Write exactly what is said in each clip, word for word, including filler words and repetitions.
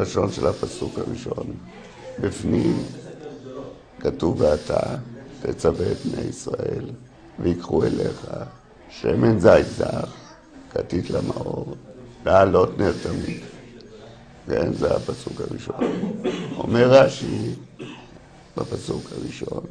הלשון של הפסוק הראשון. בפנים כתוב ואתה תצווה את בני ישראל ויקחו אליך שמן זית זך, כתית למאור, ועלות נר תמיד. כן, זה הפסוק הראשון. אומר רש"י בפסוק הראשון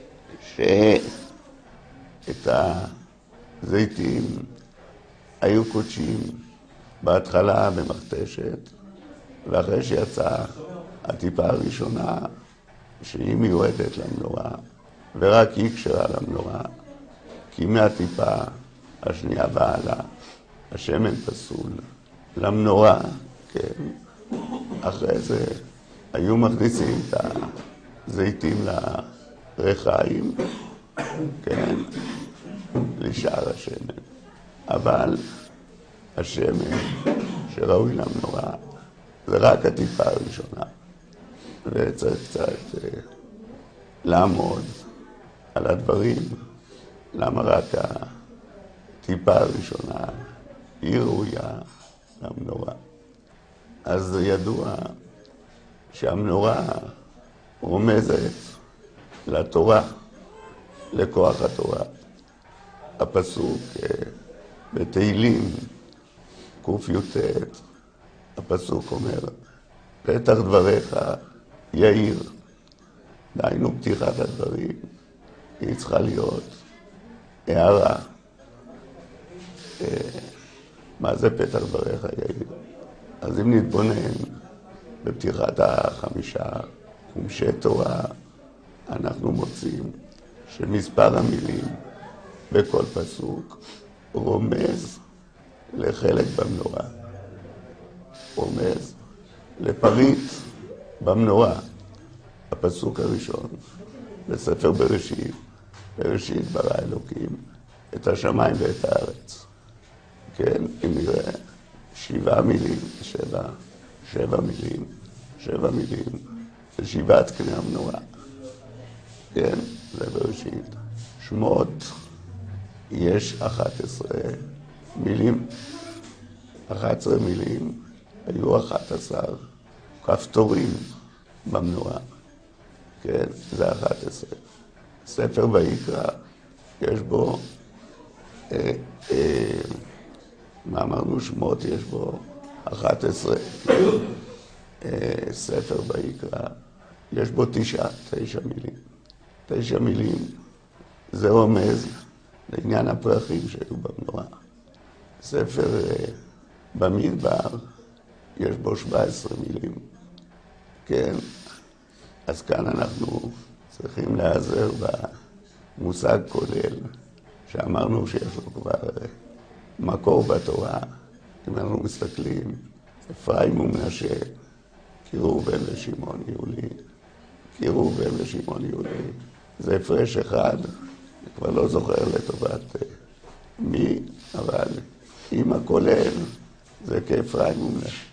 שאת הזיתים היו קודשים בהתחלה במכתשת, ואחרי שיצאה הטיפה הראשונה שהיא מיועדת למנורה, ורק היא כשרה למנורה, כי מהטיפה השנייה והלאה השמן פסול למנורה, כן. אחרי זה היו מכניסים את הזיתים לרחיים, כן, לשאר השמן. אבל השמן שראוי למנורה זה רק הטיפה הראשונה, וצריך קצת לעמוד על הדברים, למה רק הטיפה הראשונה היא ראויה למנורה. אז ידוע שהמנורה רומזת לתורה, לכוח התורה. הפסוק בתהילים ק"ט, הפסוק אומר, פתח דבריך יאיר. דהיינו פתיחת הדברים, היא צריכה להיות הערה. מה זה פתח דבריך יאיר? אז אם נתבונן בפתיחת החמישה חומשי תורה, אנחנו מוצאים שמספר המילים בכל פסוק רומז לחלק במנורה, רומז לפריט במנורה. הפסוק הראשון בספר בראשית, בראשית ברא אלוקים את השמיים ואת הארץ. כן, אם נראה שבעה מילים, שבע, שבע מילים, שבע מילים, זה שבעת קני המנורה. כן, זה בראשית. שמות, יש אחת עשרה מילים, אחת עשרה מילים, היו אחת עשר כפתורים במנורה. כן, זה אחת עשרה. ספר ויקרא, יש בו, אה, אה, מה אמרנו שמות, יש בו אחת עשרה. אה, ספר ויקרא, יש בו תשע, תשע מילים. תשע מילים, זה רומז לעניין הפרחים שהיו במנורה. ספר אה, במדבר, יש בו שבע עשרה מילים. כן, אז כאן אנחנו צריכים להיעזר במושג כולל, שאמרנו שיש לו כבר מקור בתורה. אם אנחנו מסתכלים, אפרים ומנשה, כי ראובן ושמעון יהיו לי, כי ראובן ושמעון יהיו לי. זה הפרש אחד, אני כבר לא זוכר לטובת מי, אבל עם הכולל זה כאפרים ומנשה,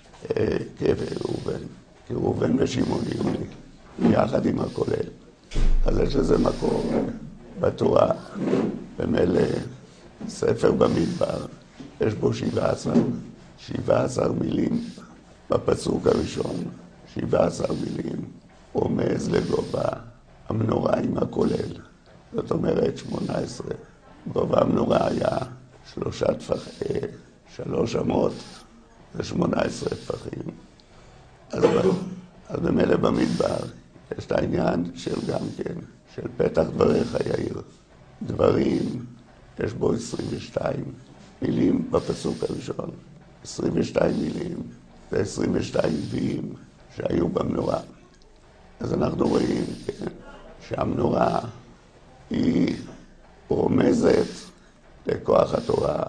כראובן, כי ראובן ושמעון יהיו לי. יחד עם הכולל. אז יש לזה מקור בתורה, במילא ספר במדבר, יש בו שבע עשרה, שבע עשרה מילים בפסוק הראשון, שבע עשרה מילים, רומז לגובה המנורה עם הכולל. זאת אומרת שמונה עשרה. גובה המנורה היה שלושה טפחים, שלוש אמות ושמונה עשרה טפחים. אז, אז במילא במדבר, יש את העניין של גם כן, של פתח דבריך יאיר. דברים, יש בו עשרים ושתיים מילים בפסוק הראשון. עשרים ושתיים מילים, זה עשרים ושתיים נביאים שהיו במנורה. אז אנחנו רואים, כן, שהמנורה היא רומזת לכוח התורה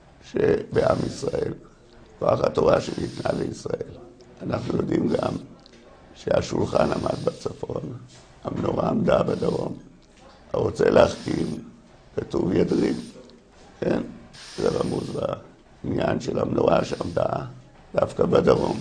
שבעם ישראל, כוח התורה שניתנה לישראל. אנחנו יודעים גם שהשולחן עמד בצפון, המנורה עמדה בדרום. הרוצה להחכים, כתוב ידרים, כן? זה רמוז בעניין של המנורה שעמדה דווקא בדרום.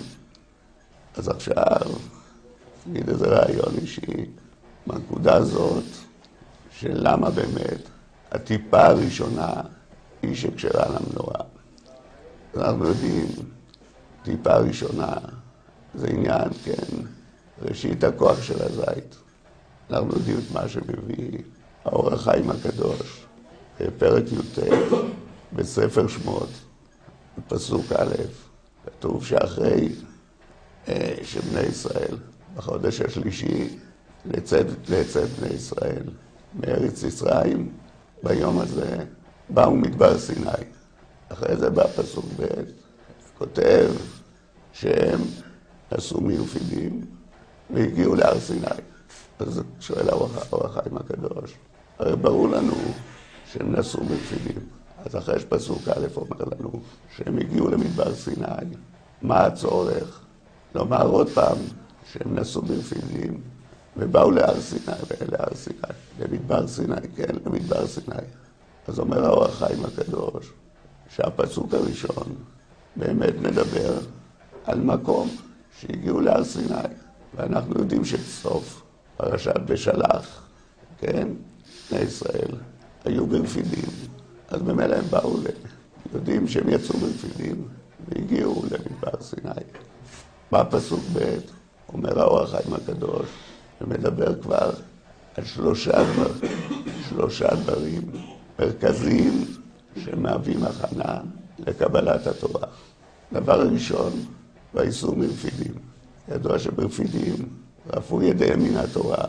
אז עכשיו, נגיד איזה רעיון אישי, בנקודה הזאת, של למה באמת הטיפה הראשונה היא שקשרה למנורה. אנחנו יודעים, טיפה ראשונה זה עניין, כן, ראשית הכוח של הזית. אנחנו יודעים את מה שמביא האור החיים הקדוש, בפרק י"ט, בספר שמות, בפסוק א', כתוב שאחרי אה, שבני ישראל, בחודש השלישי, לצאת, לצאת בני ישראל מארץ מצרים, ביום הזה באו מדבר סיני. אחרי זה בא פסוק ב', כותב שהם עשו מיופידים והגיעו להר סיני. אז שואל האור החיים הקדוש, הרי ברור לנו שהם נסעו מיופידים. אז אחרי שפסוק א' אומר לנו שהם הגיעו למדבר סיני, מה הצורך? לומר עוד פעם שהם נסעו מיופידים ובאו להר סיני, להר סיני, למדבר סיני, כן, למדבר סיני. אז אומר האור החיים הקדוש שהפסוק הראשון באמת מדבר על מקום שהגיעו להר סיני, ואנחנו יודעים שבסוף פרשת בשלח, כן, בני ישראל היו ברפידים, אז במילא הם באו, יודעים שהם יצאו ברפידים והגיעו למדבר סיני. בפסוק ב' אומר האור החיים הקדוש ומדבר כבר על שלושה דברים, שלושה דברים מרכזיים שמהווים הכנה לקבלת התורה. דבר ראשון, וייסעו מרפידים. ידוע שברפידים רפו ידיהם מן התורה,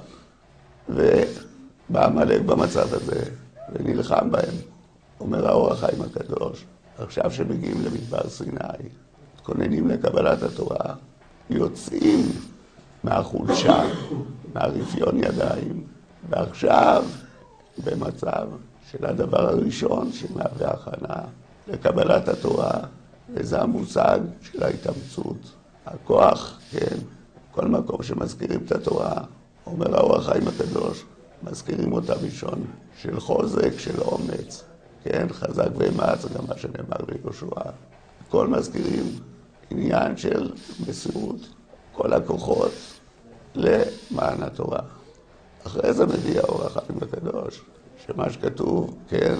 ובא עמלק במצב הזה ונלחם בהם. אומר האור החיים הקדוש, עכשיו שמגיעים למדבר סיני, מתכוננים לקבלת התורה, יוצאים מהחולשה, מהרפיון ידיים, ועכשיו במצב של הדבר הראשון שמהווה הכנה לקבלת התורה, וזה המושג של ההתאמצות. הכוח, כן, כל מקום שמזכירים את התורה, אומר האור החיים הקדוש, מזכירים אותה ראשון של חוזק, של אומץ, כן, חזק ואמץ, גם מה שנאמר ליהושע. כל מזכירים עניין של מסירות, כל הכוחות למען התורה. אחרי זה מביא האור החיים הקדוש, שמה שכתוב, כן,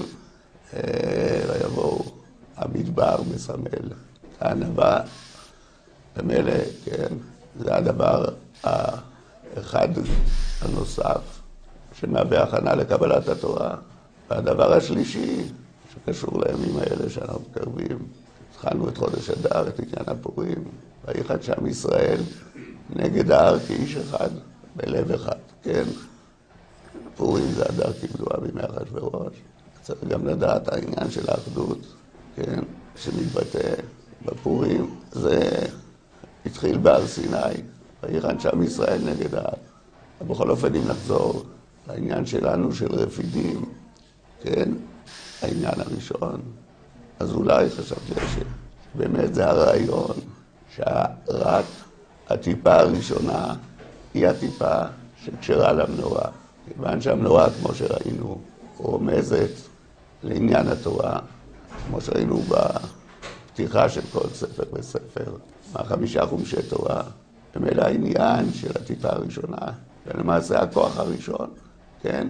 ויבואו המדבר מסמל, הענווה, ומילא, כן, זה הדבר האחד הנוסף שמהווה הכנה לקבלת התורה. והדבר השלישי שקשור לימים האלה שאנחנו מתקרבים, התחלנו את חודש אדר, את עניין הפורים, ויחד שם ישראל נגד ההר כאיש אחד, בלב אחד, כן. פורים זה אדר כמדועה בימי אחשוורוש. צריך גם לדעת העניין של האחדות, כן, שמתבטא בפורים. זה התחיל בהר סיני, ויחד שם ישראל נגד ההר. בכל אופן, אם נחזור לעניין שלנו של רפידים, כן, העניין הראשון, אז אולי חשבתי שבאמת זה הרעיון שרק הטיפה הראשונה היא הטיפה שקשרה למנורה. כיוון שהמנורה, כמו שראינו, רומזת לעניין התורה, כמו שראינו בפתיחה של כל ספר וספר, מהחמישה חומשי תורה, ומילא העניין של הטיפה הראשונה, ולמעשה הכוח הראשון, כן,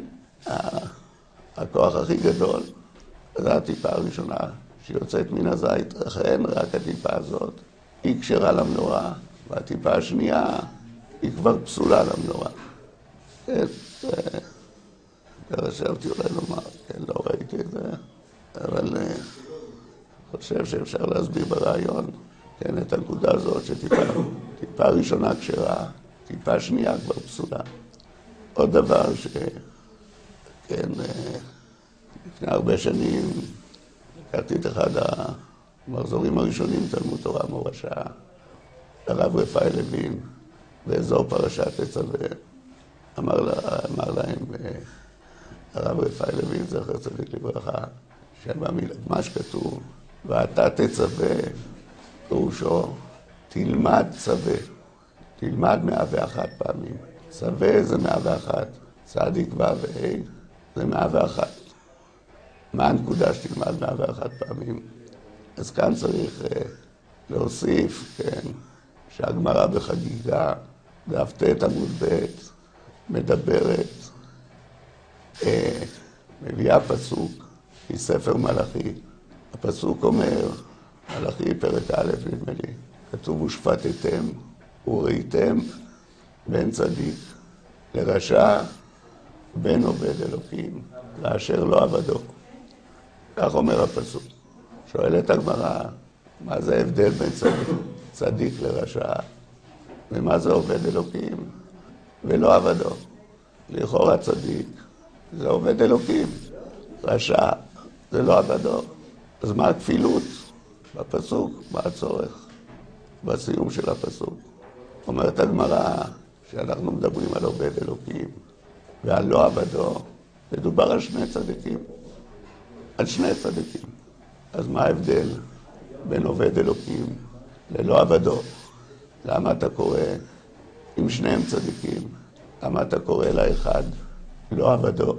הכוח הכי גדול, זה הטיפה הראשונה שיוצאת מן הזית, לכן רק הטיפה הזאת היא קשרה למנורה, והטיפה השנייה היא כבר פסולה למנורה. כן, חשבתי אולי לומר, כן, לא ראיתי את זה, אבל אני חושב שאפשר להסביר ברעיון, כן, את הנקודה הזאת שטיפה, טיפה ראשונה כשרה, טיפה שנייה כבר פסולה. עוד דבר ש... כן, לפני הרבה שנים הכרתי את אחד המחזורים הראשונים, תלמוד תורה מורשה, הרב רפאי לוין, באזור פרשת תצווה. אמר, לה, אמר להם, הרב רפאי לוין, זכר צדיק לברכה, שמה שכתוב, ואתה תצווה, פירושו, תלמד צווה, תלמד מאה ואחת פעמים. צווה זה מאה ואחת, צדיק ו' וה' זה מאה ואחת. מה הנקודה שתלמד מאה ואחת פעמים? אז כאן צריך uh, להוסיף, כן, שהגמרא בחגיגה, דף ט' עמוד ב', מדברת, uh, מביאה פסוק מספר מלאכי. הפסוק אומר, מלאכי פרק א', נדמה לי, כתוב ושפטתם וראיתם בין צדיק לרשע, בין עובד אלוקים, לאשר לא עבדו. כך אומר הפסוק. שואלת הגמרא, מה זה ההבדל בין צדיק, צדיק לרשע? ומה זה עובד אלוקים ולא עבדו? לכאורה צדיק זה עובד אלוקים, רשע זה לא עבדו. אז מה הכפילות בפסוק? מה הצורך בסיום של הפסוק? אומרת הגמרא שאנחנו מדברים על עובד אלוקים ועל לא עבדו, מדובר על שני צדיקים, על שני צדיקים. אז מה ההבדל בין עובד אלוקים ללא עבדו? למה אתה קורא, אם שניהם צדיקים, למה אתה קורא לאחד לא עבדו?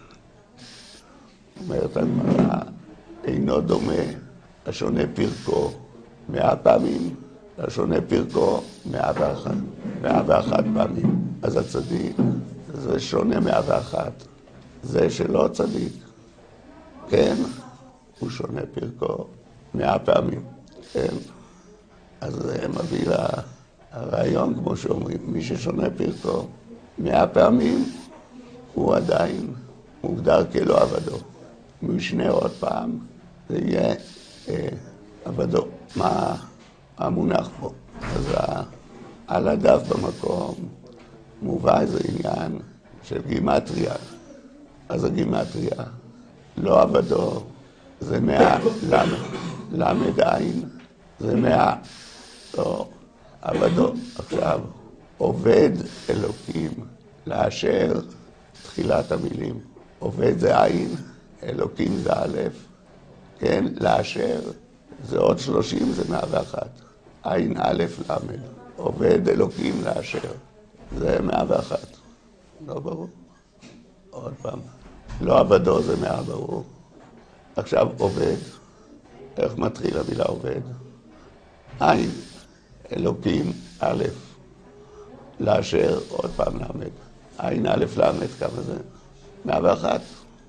אומרת הגמרא, אינו דומה השונה פרקו מאה פעמים, השונה פרקו מאה ואחת, מאה ואחת פעמים. אז הצדיק זה שונה מאה ואחת, זה שלא צדיק, כן, הוא שונה פרקו מאה פעמים, כן. אז זה מביא לרעיון, כמו שאומרים, מי ששונה פרקו מאה פעמים, הוא עדיין מוגדר כלא עבדו. משנה עוד פעם, זה יהיה אה, עבדו. מה המונח פה? אז על הדף במקום מובא איזה עניין של גימטריה. אז הגימטריה, לא עבדו, זה מאה, למד עין, זה מאה, לא עבדו. עכשיו, עובד אלוקים, לאשר תחילת המילים. עובד זה עין, אלוקים זה א', כן, לאשר זה עוד שלושים, זה מאה ואחת. עין א' למד, עובד אלוקים לאשר, זה מאה ואחת. לא ברור? עוד פעם. לא עבדו זה מאה ברור. עכשיו עובד, איך מתחיל המילה עובד? עין, אלוקים א', לאשר, עוד פעם למד. עין א' למד, כמה זה? מאה ואחת.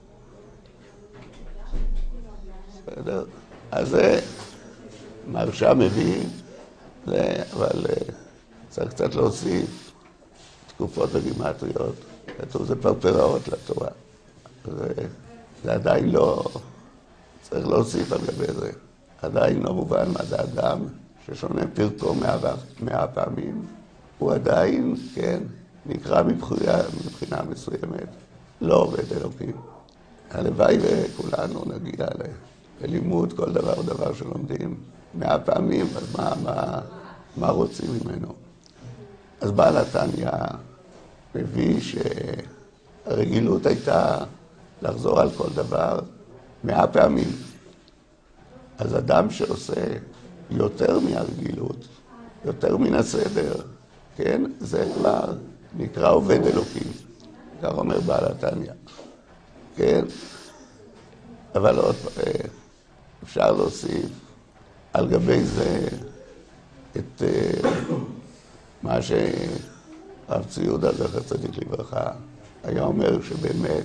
בסדר? אז זה מרשע מביא, זה, אבל צריך קצת להוסיף תקופות וגימטריות. כתוב זה פרפראות לתורה. זה, זה עדיין לא, צריך להוסיף על גבי זה. עדיין לא מובן מה זה אדם ששונה פרקו מאה, מאה פעמים. הוא עדיין, כן, נקרא מבחינה, מבחינה מסוימת, לא עובד אלוקים. הלוואי וכולנו נגיע ללימוד כל דבר ודבר שלומדים מאה פעמים, אז מה, מה, מה רוצים ממנו? אז בעל התניא מביא שהרגילות הייתה לחזור על כל דבר מאה פעמים. אז אדם שעושה יותר מהרגילות, יותר מן הסדר, כן, זה כבר נקרא עובד אלוקים. כך אומר בעל התניא. כן, אבל עוד אפשר להוסיף על גבי זה את מה שרב צבי יהודה זכר צדיק לברכה היה אומר, שבאמת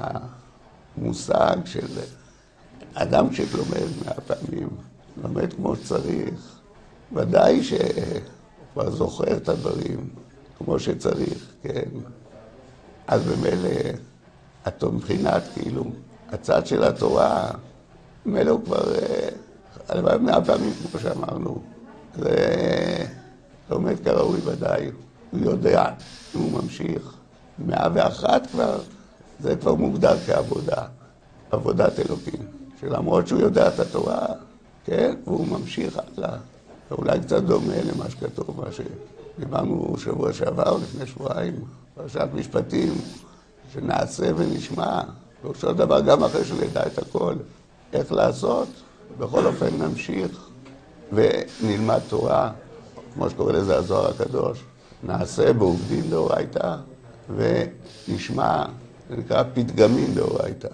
המושג של אדם שלומד מאה פעמים, לומד כמו שצריך, ודאי שכבר זוכר את הדברים כמו שצריך, כן. אז במילא, התו מבחינת, כאילו, הצד של התורה, במילא הוא כבר, הלוואי מאה פעמים, כמו שאמרנו, זה לומד כראוי ודאי, הוא יודע, הוא ממשיך. מאה ואחת כבר, זה כבר מוגדר כעבודה, עבודת אלוקים, שלמרות שהוא יודע את התורה, כן, והוא ממשיך הלאה. ואולי קצת דומה למה שכתוב, מה שדיברנו שבוע שעבר, לפני שבועיים, פרשת משפטים, שנעשה ונשמע, ואותו דבר גם אחרי שנדע את הכל, איך לעשות, בכל אופן נמשיך ונלמד תורה, כמו שקורא לזה הזוהר הקדוש, נעשה בעובדין דאורייתא, ונשמע, זה נקרא פתגמים דאורייתא.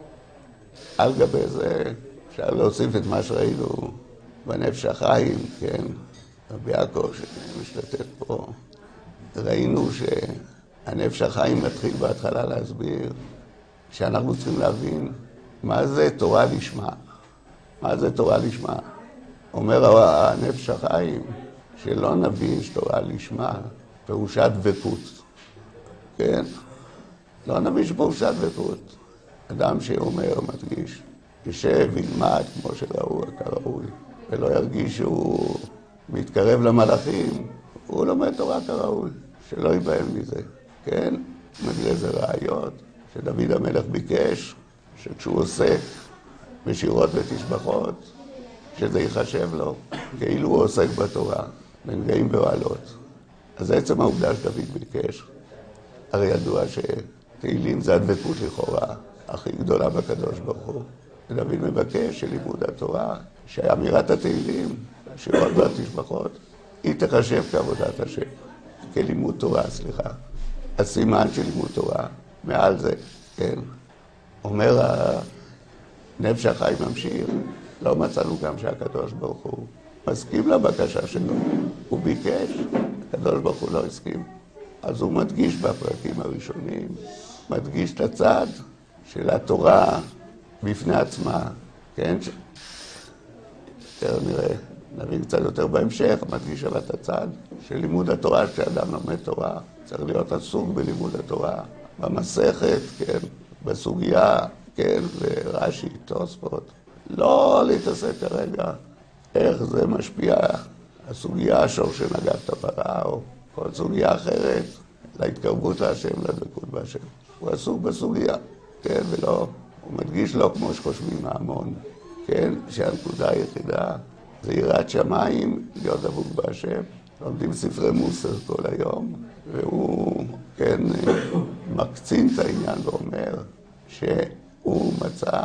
על גבי זה אפשר להוסיף את מה שראינו בנפש החיים, כן, רבי יעקב שמשתתף פה, ראינו שהנפש החיים מתחיל בהתחלה להסביר שאנחנו צריכים להבין מה זה תורה לשמה. מה זה תורה לשמה? אומר הנפש החיים שלא נבין שתורה לשמה, פירושה דבקות. כן? לא נבין שפירושה דבקות. אדם שאומר, מדגיש, ישב, ילמד כמו שראוי, כראוי, ולא ירגיש שהוא מתקרב למלאכים, הוא לומד תורה כראוי, שלא ייבהל מזה. כן? מביא איזה ראיות, שדוד המלך ביקש, שכשהוא עוסק בשירות ותשבחות, שזה ייחשב לו, כאילו הוא עוסק בתורה, בנגעים ואוהלות. אז עצם העובדה שדוד ביקש, הרי ידוע שתהילים זה הדבקות לכאורה, הכי גדולה בקדוש ברוך הוא. ודוד מבקש שלימוד התורה, שאמירת התהילים, השירות והתשבחות, היא תחשב כעבודת השם, כלימוד תורה, סליחה. הסימן של לימוד תורה, מעל זה, כן. אומר הנפש החי ממשיך, לא מצאנו גם שהקדוש ברוך הוא מסכים לבקשה שלו. הוא ביקש, הקדוש ברוך הוא לא הסכים. אז הוא מדגיש בפרקים הראשונים, מדגיש את הצד של התורה בפני עצמה, כן? יותר נראה, נבין קצת יותר בהמשך, מדגיש אבל את הצד של לימוד התורה, שאדם לומד תורה, צריך להיות עסוק בלימוד התורה, במסכת, כן? בסוגיה, כן? ורש"י, תוספות. לא להתעסק כרגע איך זה משפיע, הסוגיה שור שנגעת ברע, או כל סוגיה אחרת, להתקרבות להשם, לדבקות בהשם. הוא עסוק בסוגיה, כן, ולא, הוא מדגיש לו כמו שחושבים ההמון, כן, שהנקודה היחידה זה יראת שמיים, להיות דבוק בהשם. לומדים ספרי מוסר כל היום, והוא, כן, מקצין את העניין ואומר שהוא מצא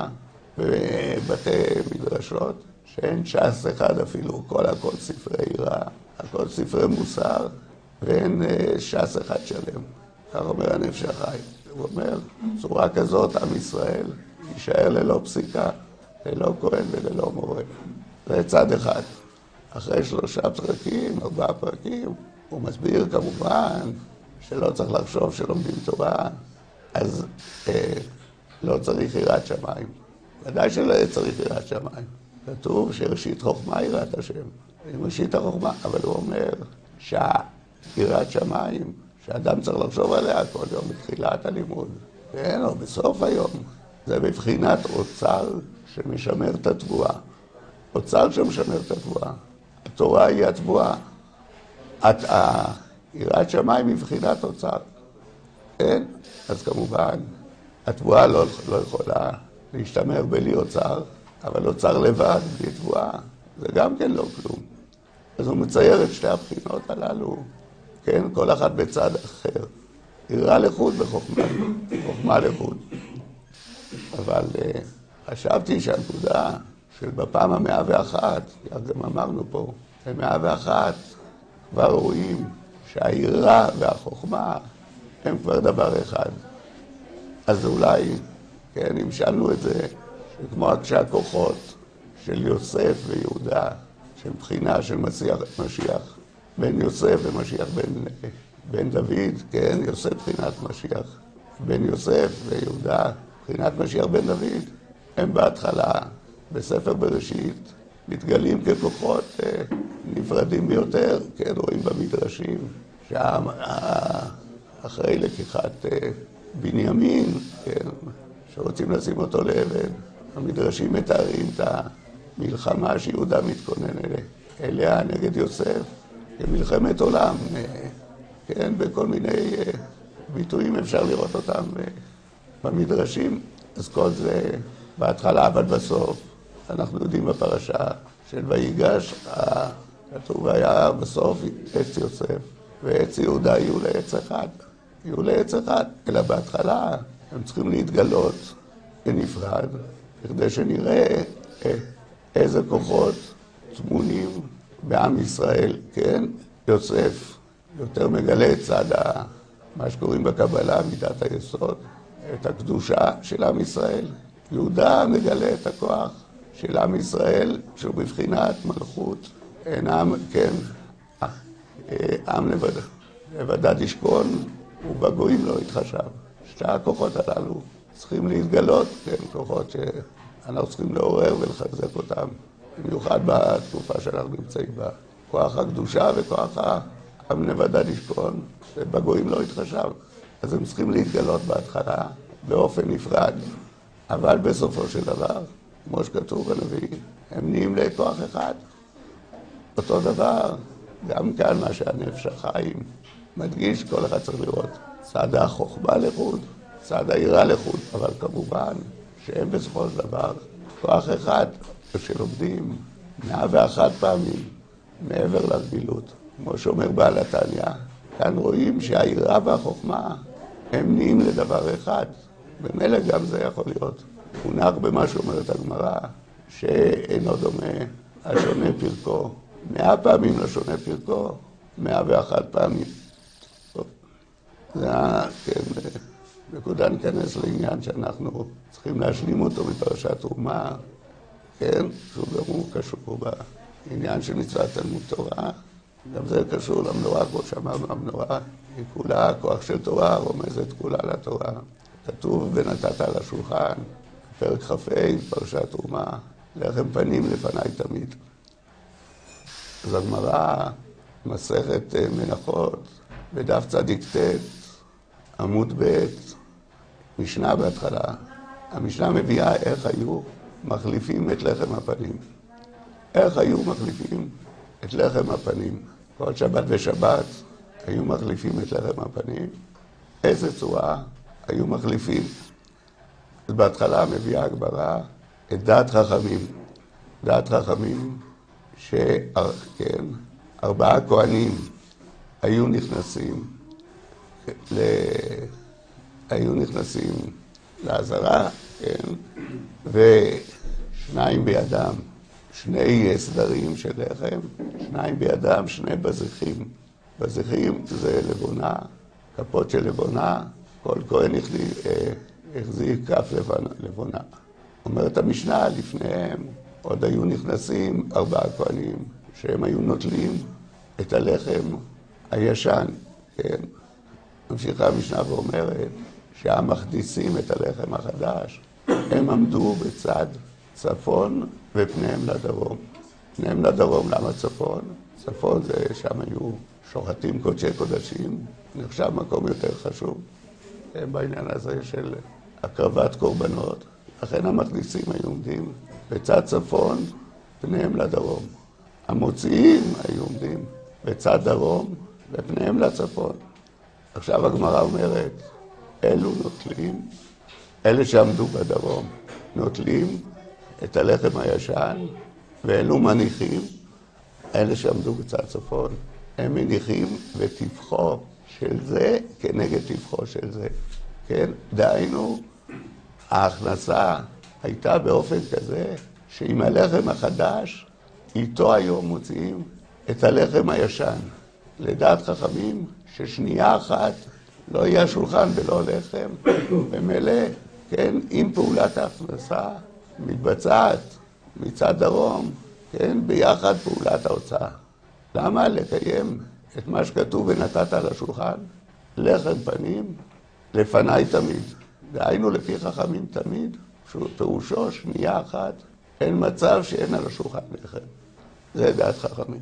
בבתי מדרשות שאין ש"ס אחד אפילו, כל הכל ספרי יראה, הכל ספרי מוסר, ואין ש"ס אחד שלם. כך אומר הנפש החי. הוא אומר, צורה כזאת עם ישראל יישאר ללא פסיקה, ללא כהן וללא מורה. זה צד אחד. אחרי שלושה פרקים, ארבעה פרקים, הוא מסביר כמובן שלא צריך לחשוב שלומדים תורה, אז אה, לא צריך יראת שמיים. ודאי שלא צריך יראת שמיים. כתוב שראשית חוכמה יראת השם. היא ראשית החוכמה, אבל הוא אומר שהיראת שמיים, שאדם צריך לחשוב עליה כל יום בתחילת הלימוד, כן, או בסוף היום, זה בבחינת אוצר שמשמר את התבואה. אוצר שמשמר את התבואה. התורה היא התבואה. יראת שמיים היא בבחינת אוצר. כן? אז כמובן, התבואה לא, לא יכולה להשתמר בלי אוצר, אבל אוצר לבד, בלי תבואה, זה גם כן לא כלום. אז הוא מצייר את שתי הבחינות הללו, כן? כל אחת בצד אחר. יראה לחוד וחוכמה, חוכמה לחוד. אבל uh, חשבתי שהנקודה של בפעם המאה ואחת, גם אמרנו פה, במאה ואחת כבר רואים שהיראה והחוכמה הם כבר דבר אחד. אז אולי, כן, המשלנו את זה, כמו שהכוחות של יוסף ויהודה, שהם בחינה של משיח, משיח, בין יוסף ומשיח בן, בן דוד, כן, יוסף בחינת משיח, בין יוסף ויהודה, בחינת משיח בן דוד, הם בהתחלה, בספר בראשית, מתגלים ככוחות אה, נפרדים ביותר, כן, רואים במדרשים, שאחרי לקיחת אה, בנימין, כן, שרוצים לשים אותו לאבן, המדרשים מתארים את המלחמה שיהודה מתכונן אליה נגד יוסף, כמלחמת עולם, כן, בכל מיני ביטויים אפשר לראות אותם במדרשים, אז כל זה בהתחלה, אבל בסוף, אנחנו יודעים בפרשה של ויגש, כתוב היה בסוף עץ יוסף, ועץ יהודה יהיו לעץ אחד, יהיו לעץ אחד, אלא בהתחלה הם צריכים להתגלות בנפרד, כדי שנראה איזה כוחות טמונים בעם ישראל, כן? יוסף יותר מגלה את צד מה שקוראים בקבלה, מידת היסוד, את הקדושה של עם ישראל. יהודה מגלה את הכוח של עם ישראל, שהוא בבחינת מלכות, אין עם, כן, עם לבד, לבדד ישכון, ובגויים לא יתחשב. שתי הכוחות הללו צריכים להתגלות, כן, כוחות שאנחנו צריכים לעורר ולחזק אותם, במיוחד בתקופה שאנחנו נמצאים בה. כוח הקדושה וכוח העם לבדד ישכון, ובגויים לא יתחשב. אז הם צריכים להתגלות בהתחלה באופן נפרד, אבל בסופו של דבר, כמו שכתוב בנביא, הם נהיים לכוח אחד. אותו דבר, גם כאן מה שהנפש החיים מדגיש, כל אחד צריך לראות צד החוכמה לחוד, צד העירה לחוד, אבל כמובן שהם בסופו של דבר כוח אחד, כשלומדים מאה ואחת פעמים מעבר לרגילות. כמו שאומר בעל התניא, כאן רואים שהעירה והחוכמה הם נהיים לדבר אחד. במילא גם זה יכול להיות מונח במה שאומרת הגמרא, שאינו דומה השונה פרקו. מאה פעמים לשונה פרקו, מאה ואחת פעמים. טוב. זה היה, כן, נקודה ניכנס לעניין שאנחנו צריכים להשלים אותו מפרשת תרומה, כן, שהוא גם הוא קשור בעניין של מצוות תלמוד תורה. גם זה קשור למנורה, כמו שאמרנו, המנורה היא כולה כוח של תורה, רומזת כולה לתורה. כתוב ונתת על השולחן, פרק כ"ה, פרשת תרומה, לחם פנים לפניי תמיד. אז הגמרא, מסכת מנחות, בדף צדיק ט', עמוד ב', משנה בהתחלה. המשנה מביאה איך היו מחליפים את לחם הפנים. איך היו מחליפים את לחם הפנים. כל שבת ושבת היו מחליפים את לחם הפנים. איזה צורה היו מחליפים. אז בהתחלה מביאה הגמרא את דעת חכמים. דעת חכמים שכן, ארבעה כהנים היו נכנסים ל... היו נכנסים לעזרה, כן, ושניים בידם, שני סדרים של לחם, שניים בידם, שני בזיחים. בזיחים זה לבונה, כפות של לבונה, כל כהן החזיק כף לבונה. אומרת המשנה, לפניהם עוד היו נכנסים ארבעה כהנים, שהם היו נוטלים את הלחם הישן, כן. ממשיכה המשנה ואומרת שהמכניסים את הלחם החדש, הם עמדו בצד צפון ופניהם לדרום. פניהם לדרום, למה צפון? צפון זה שם היו שוחטים קודשי קודשים, נחשב מקום יותר חשוב בעניין הזה של הקרבת קורבנות. לכן המכניסים היו עומדים בצד צפון, פניהם לדרום. המוציאים היו עומדים בצד דרום ופניהם לצפון. עכשיו הגמרא אומרת, אלו נוטלים, אלה שעמדו בדרום, נוטלים את הלחם הישן, ואלו מניחים, אלה שעמדו בצד צפון, הם מניחים וטבחו של זה כנגד טבחו של זה. כן, דהיינו, ההכנסה הייתה באופן כזה, שעם הלחם החדש, איתו היום מוציאים את הלחם הישן. לדעת חכמים, ששנייה אחת לא יהיה שולחן ולא לחם, במילא, כן, אם פעולת ההכנסה מתבצעת מצד דרום, כן, ביחד פעולת ההוצאה. למה לקיים את מה שכתוב ונתת על השולחן? לחם פנים לפניי תמיד. דהיינו לפי חכמים תמיד, פירושו שנייה אחת, אין מצב שאין על השולחן לחם. זה דעת חכמים.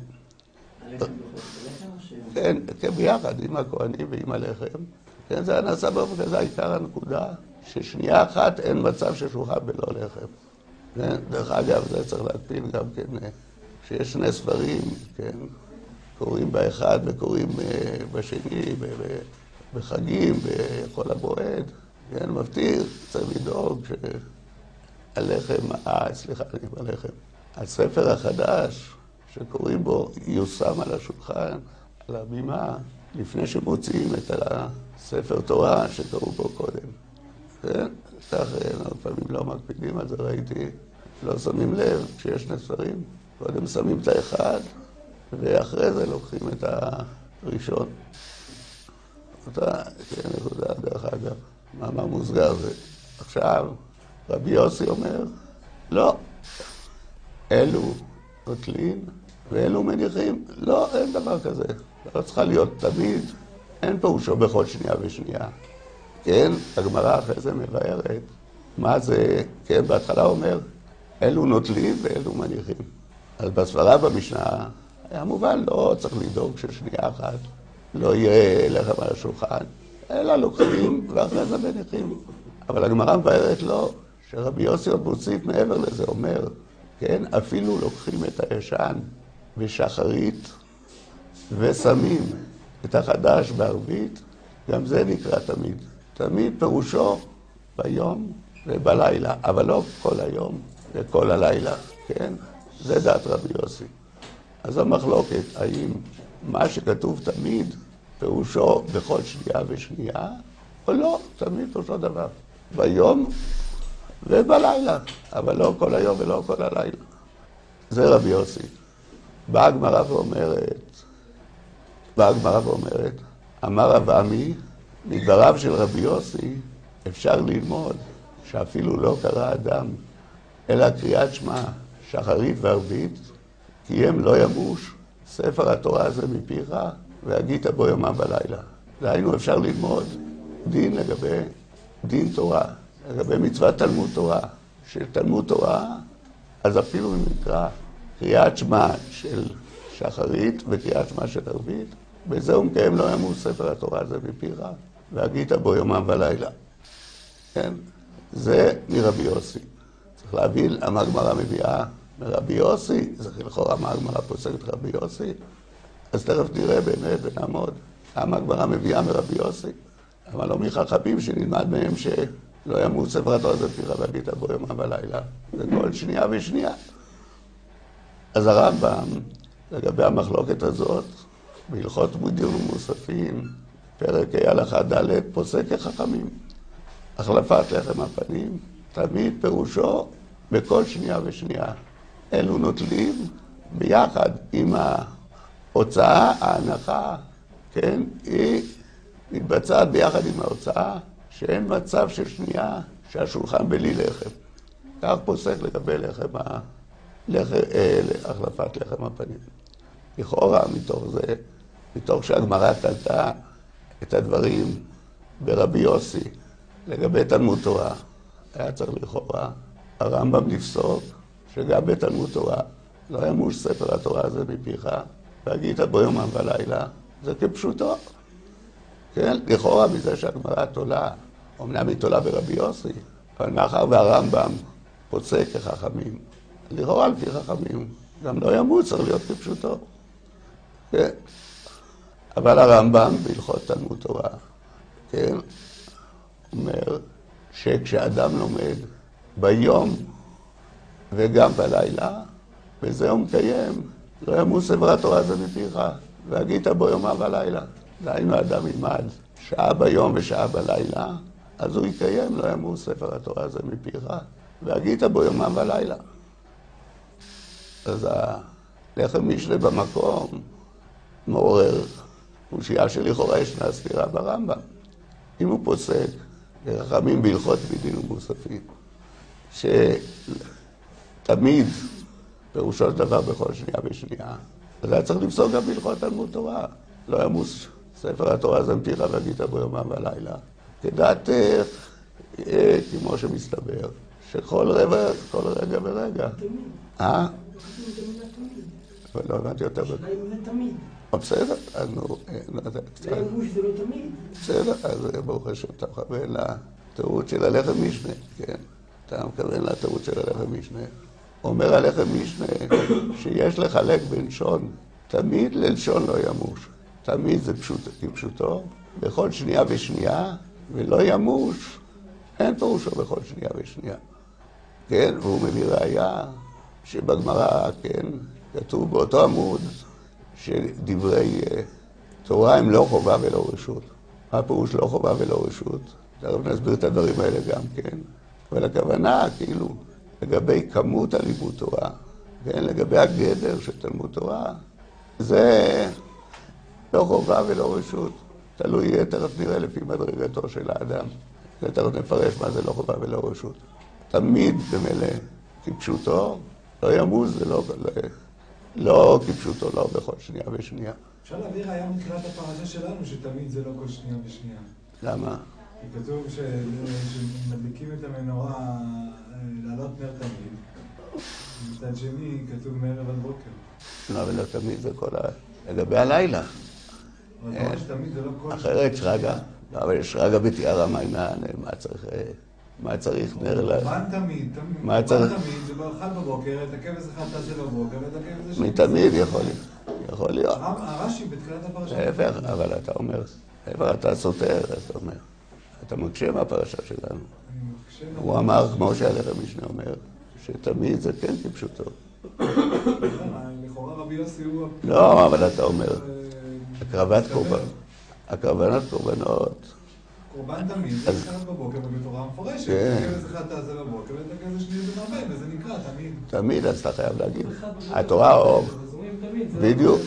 כן, כן, ביחד עם הכהנים ועם הלחם. כן, זה נעשה באופן כזה, העיקר הנקודה, ששנייה אחת אין מצב ששולחן בלא לחם. כן, דרך אגב, זה צריך להקפיד גם כן, שיש שני ספרים, כן, קוראים באחד וקוראים בשני, בחגים, בחול המועד, כן, מבטיח, צריך לדאוג שהלחם, אה, סליחה, אני בלחם, הספר החדש שקוראים בו יושם על השולחן, על הבימה, לפני שמוציאים את הספר תורה שקראו בו קודם. כן, כך פעמים לא מקפידים על זה, ראיתי, לא שמים לב שיש שני ספרים, קודם שמים את האחד, ואחרי זה לוקחים את הראשון. אותה, כן, נקודה, דרך אגב, מאמר מוסגר זה. עכשיו, רבי יוסי אומר, לא, אלו נוטלים ואלו מניחים, לא, אין דבר כזה. לא צריכה להיות תמיד, אין פירושו בכל שנייה ושנייה. כן, הגמרא אחרי זה מבארת, מה זה, כן, בהתחלה אומר, אלו נוטלים ואלו מניחים. אז בסברה במשנה, היה מובן, לא צריך לדאוג ששנייה אחת לא יהיה לחם על השולחן, אלא לוקחים ואחרי זה מניחים. אבל הגמרא מבארת לא, שרבי יוסי עוד מוסיף מעבר לזה, אומר, כן, אפילו לוקחים את הישן בשחרית ושמים את החדש בערבית, גם זה נקרא תמיד. תמיד פירושו ביום ובלילה, אבל לא כל היום וכל הלילה, כן? זה דעת רבי יוסי. אז המחלוקת, האם מה שכתוב תמיד פירושו בכל שנייה ושנייה, או לא, תמיד אותו דבר. ביום ובלילה, אבל לא כל היום ולא כל הלילה. זה רבי יוסי. באה הגמרא ואומרת, באה הגמרא ואומרת, אמר רב עמי, מדבריו של רבי יוסי, אפשר ללמוד שאפילו לא קרא אדם, אלא קריאת שמע, שחרית וערבית, כי הם לא ימוש ספר התורה הזה מפיך, והגית בו יומם ולילה. דהיינו אפשר ללמוד דין לגבי דין תורה, לגבי מצוות תלמוד תורה. שתלמוד תורה, אז אפילו אם נקרא קריאת שמע של שחרית וקריאת שמע של ערבית, בזהו מקיים לא ימוש ספר התורה הזה מפיך, והגית בו יומם ולילה. כן? זה מרבי יוסי. צריך להבין למה הגמרא מביאה מרבי יוסי, זה לכאורה מה הגמרא פוסקת רבי יוסי, אז תכף נראה באמת ונעמוד למה הגמרא מביאה מרבי יוסי, אבל לא מחכמים שנלמד מהם שלא ימות ספר התורה הזה מפיך והגית בו יומם ולילה, זה כל שנייה ושנייה. אז הרמב"ם, לגבי המחלוקת הזאת, בהלכות מודים ומוספים, פרק ה' הלכה ד' פוסק כחכמים. החלפת לחם הפנים, תמיד פירושו בכל שנייה ושנייה. אלו נוטלים ביחד עם ההוצאה, ההנחה, כן, היא מתבצעת ביחד עם ההוצאה, שאין מצב של שנייה שהשולחן בלי לחם. כך פוסק לגבי לחם ה... לח... אה, החלפת לחם הפנים. לכאורה מתוך זה, מתוך שהגמרא תלתה את הדברים ברבי יוסי לגבי תלמוד תורה, היה צריך לכאורה הרמב"ם לפסוק שגם בתלמוד תורה לא ימוש ספר התורה הזה מפיך והגית בו יומם ולילה, זה כפשוטו. כן, לכאורה מזה שהגמרא תולה, אמנם היא תולה ברבי יוסי, אבל מאחר והרמב"ם פוסק כחכמים, לכאורה על פי חכמים, גם לא ימות, צריך להיות כפשוטו. כן. אבל הרמב"ם בהלכות תלמוד תורה, כן, אומר שכשאדם לומד ביום וגם בלילה, וזהו מקיים, לא ימות ספר התורה הזה מפיך, והגית בו יומם ולילה. דהיינו האדם ילמד שעה ביום ושעה בלילה, אז הוא יקיים, לא ימות ספר התורה הזה מפיך, והגית בו יומם ולילה. אז הלחם משנה במקום מעורר קושייה שלכאורה ישנה סתירה ברמב"ם. אם הוא פוסק לחכמים בהלכות מדין ומוספים, שתמיד פירושו של דבר בכל שנייה ושנייה, אז היה צריך לפסוק גם בהלכות תלמוד תורה. לא ימוש ספר התורה הזה מפיך והגית בו יומם ולילה. כדעתך, כמו שמסתבר, שכל רבע, כל רגע ורגע. אה? לא הבנתי יותר. השאלה אם זה תמיד. בסדר, אז נו, זה ימוש זה לא תמיד. בסדר, אז ברוך השם, אתה מכוון לתירוץ של הלחם משנה, כן? אתה מכוון לתירוץ של הלחם משנה. אומר הלחם משנה שיש לחלק בין שון, תמיד ללשון לא ימוש. תמיד זה פשוט, כפשוטו, בכל שנייה ושנייה, ולא ימוש, אין פירושו בכל שנייה ושנייה. כן, והוא מביא ראיה שבגמרא, כן, כתוב באותו עמוד, שדברי תורה הם לא חובה ולא רשות. מה הפירוש לא חובה ולא רשות? תכף נסביר את הדברים האלה גם, כן? אבל הכוונה, כאילו, לגבי כמות הלימוד תורה, כן, לגבי הגדר של תלמוד תורה, זה לא חובה ולא רשות. תלוי, תכף נראה לפי מדרגתו של האדם. תכף נפרש מה זה לא חובה ולא רשות. תמיד במלא כפשוטו, לא ימוש, זה לא... לא כפשוטו, לא בכל שנייה ושנייה. אפשר להביא ראיה מתחילת הפרשה שלנו, שתמיד זה לא כל שנייה ושנייה. למה? כי כתוב שמדליקים את המנורה לעלות נר תמיד, מצד שני כתוב מערב עד בוקר. לא, אבל לא תמיד זה כל ה... לגבי הלילה. אבל אתה אומר שתמיד זה לא כל... אחרת שרגע, אבל שרגע בתיארה מעיינן, מה צריך... מה צריך נר ל... מה תמיד? מה צריך? תמיד? זה באחד בבוקר, את הכבש אחד תעשה בבוקר, ואת הכבש השני... מתמיד יכול להיות. יכול להיות. הרש"י בתחילת הפרשה... להפך, אבל אתה אומר, להפך אתה סותר, אתה אומר. אתה מקשה מהפרשה שלנו. הוא אמר, כמו שהלך המשנה אומר, שתמיד זה כן כפשוטו. לכאורה רבי יוסי הוא... לא, אבל אתה אומר, הקרבת קורבנות. הקרבנות קורבנות. קורבן תמיד, זה אחד בבוקר ובתורה מפורשת. את הכבש אחד תעשה בבוקר, ואת הכבש השני זה מרבה, וזה נקרא תמיד. תמיד, אז אתה חייב להגיד. התורה אור. בדיוק.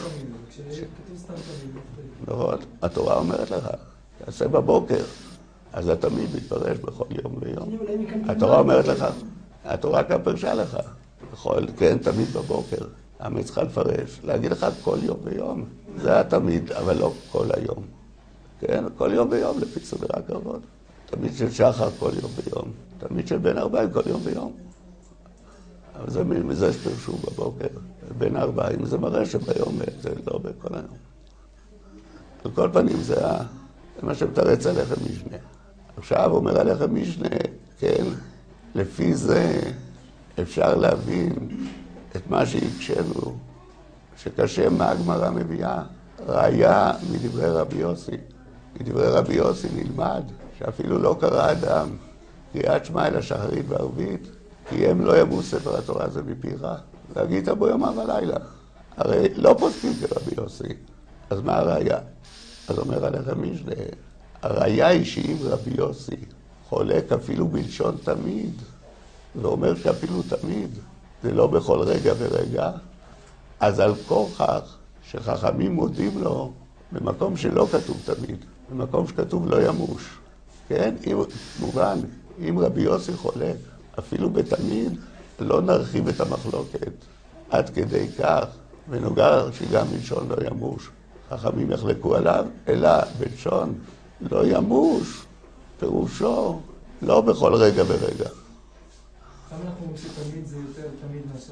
נכון, התורה אומרת לך, תעשה בבוקר. אז אתה תמיד מתפרש בכל יום ויום. התורה אומרת לך, התורה כאן פרשה לך. בכל, כן, תמיד בבוקר. האמת צריכה לפרש, להגיד לך כל יום ויום. זה היה תמיד, אבל לא כל היום. כן, כל יום ויום לפי סדרי הקרבות. תמיד של שחר כל יום ויום. תמיד של בין ארבעים כל יום ויום. אבל זה מזה שפרשו בבוקר. בין ארבעים זה מראה שביום זה לא בכל היום. על כל פנים זה, זה מה שמתרץ עליכם משנה. עכשיו אומר עליכם משנה, כן, לפי זה אפשר להבין את מה שהקשנו, שקשה מה הגמרא מביאה. ראיה מדברי רבי יוסי. מדברי רבי יוסי נלמד שאפילו לא קרא אדם קריאת שמע אל השחרית וערבית, כי הם לא יאמרו ספר התורה הזה מפיך, להגיד בו יומם ולילה. הרי לא פוסקים כרבי יוסי, אז מה הראיה? אז אומר עליכם משנה, הראיה היא שאם רבי יוסי חולק אפילו בלשון תמיד, ואומר שאפילו תמיד, זה לא בכל רגע ורגע, אז על כוכך שחכמים מודים לו במקום שלא כתוב תמיד, במקום שכתוב לא ימוש. כן, אם, מובן, אם רבי יוסי חולק אפילו בתמיד, לא נרחיב את המחלוקת עד כדי כך, ונוגע שגם בלשון לא ימוש. חכמים יחלקו עליו, אלא בלשון לא ימוש, פירושו לא בכל רגע ורגע. כמה אנחנו אומרים שתמיד זה יותר תמיד מאשר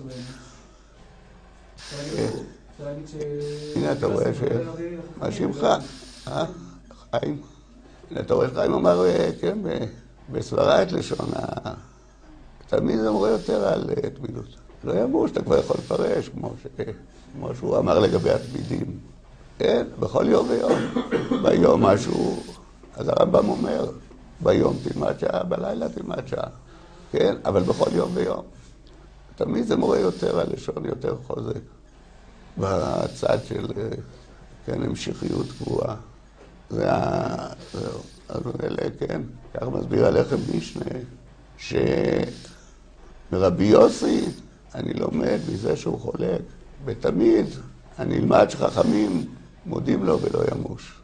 באמת? אפשר להגיד ש... הנה אתה רואה ש... מה שמך? אה? חיים? הנה אתה רואה שחיים אמר, כן, בסברה את לשון ה... תמיד זה מורה יותר על תמידות. לא ימוש, אתה כבר יכול לפרש, כמו שהוא אמר לגבי התמידים. כן, בכל יום ויום. ביום משהו, אז הרמב"ם אומר, ביום תלמד שעה, בלילה תלמד שעה. כן, אבל בכל יום ויום. תמיד זה מורה יותר על לשון, יותר חוזק. בצד של, כן, המשכיות קבועה. זה ה... זהו. אז אלה, כן, כך מסביר עליכם משנה, שמרבי יוסי אני לומד מזה שהוא חולק. ותמיד אני אלמד שחכמים מודים לו ולא ימוש.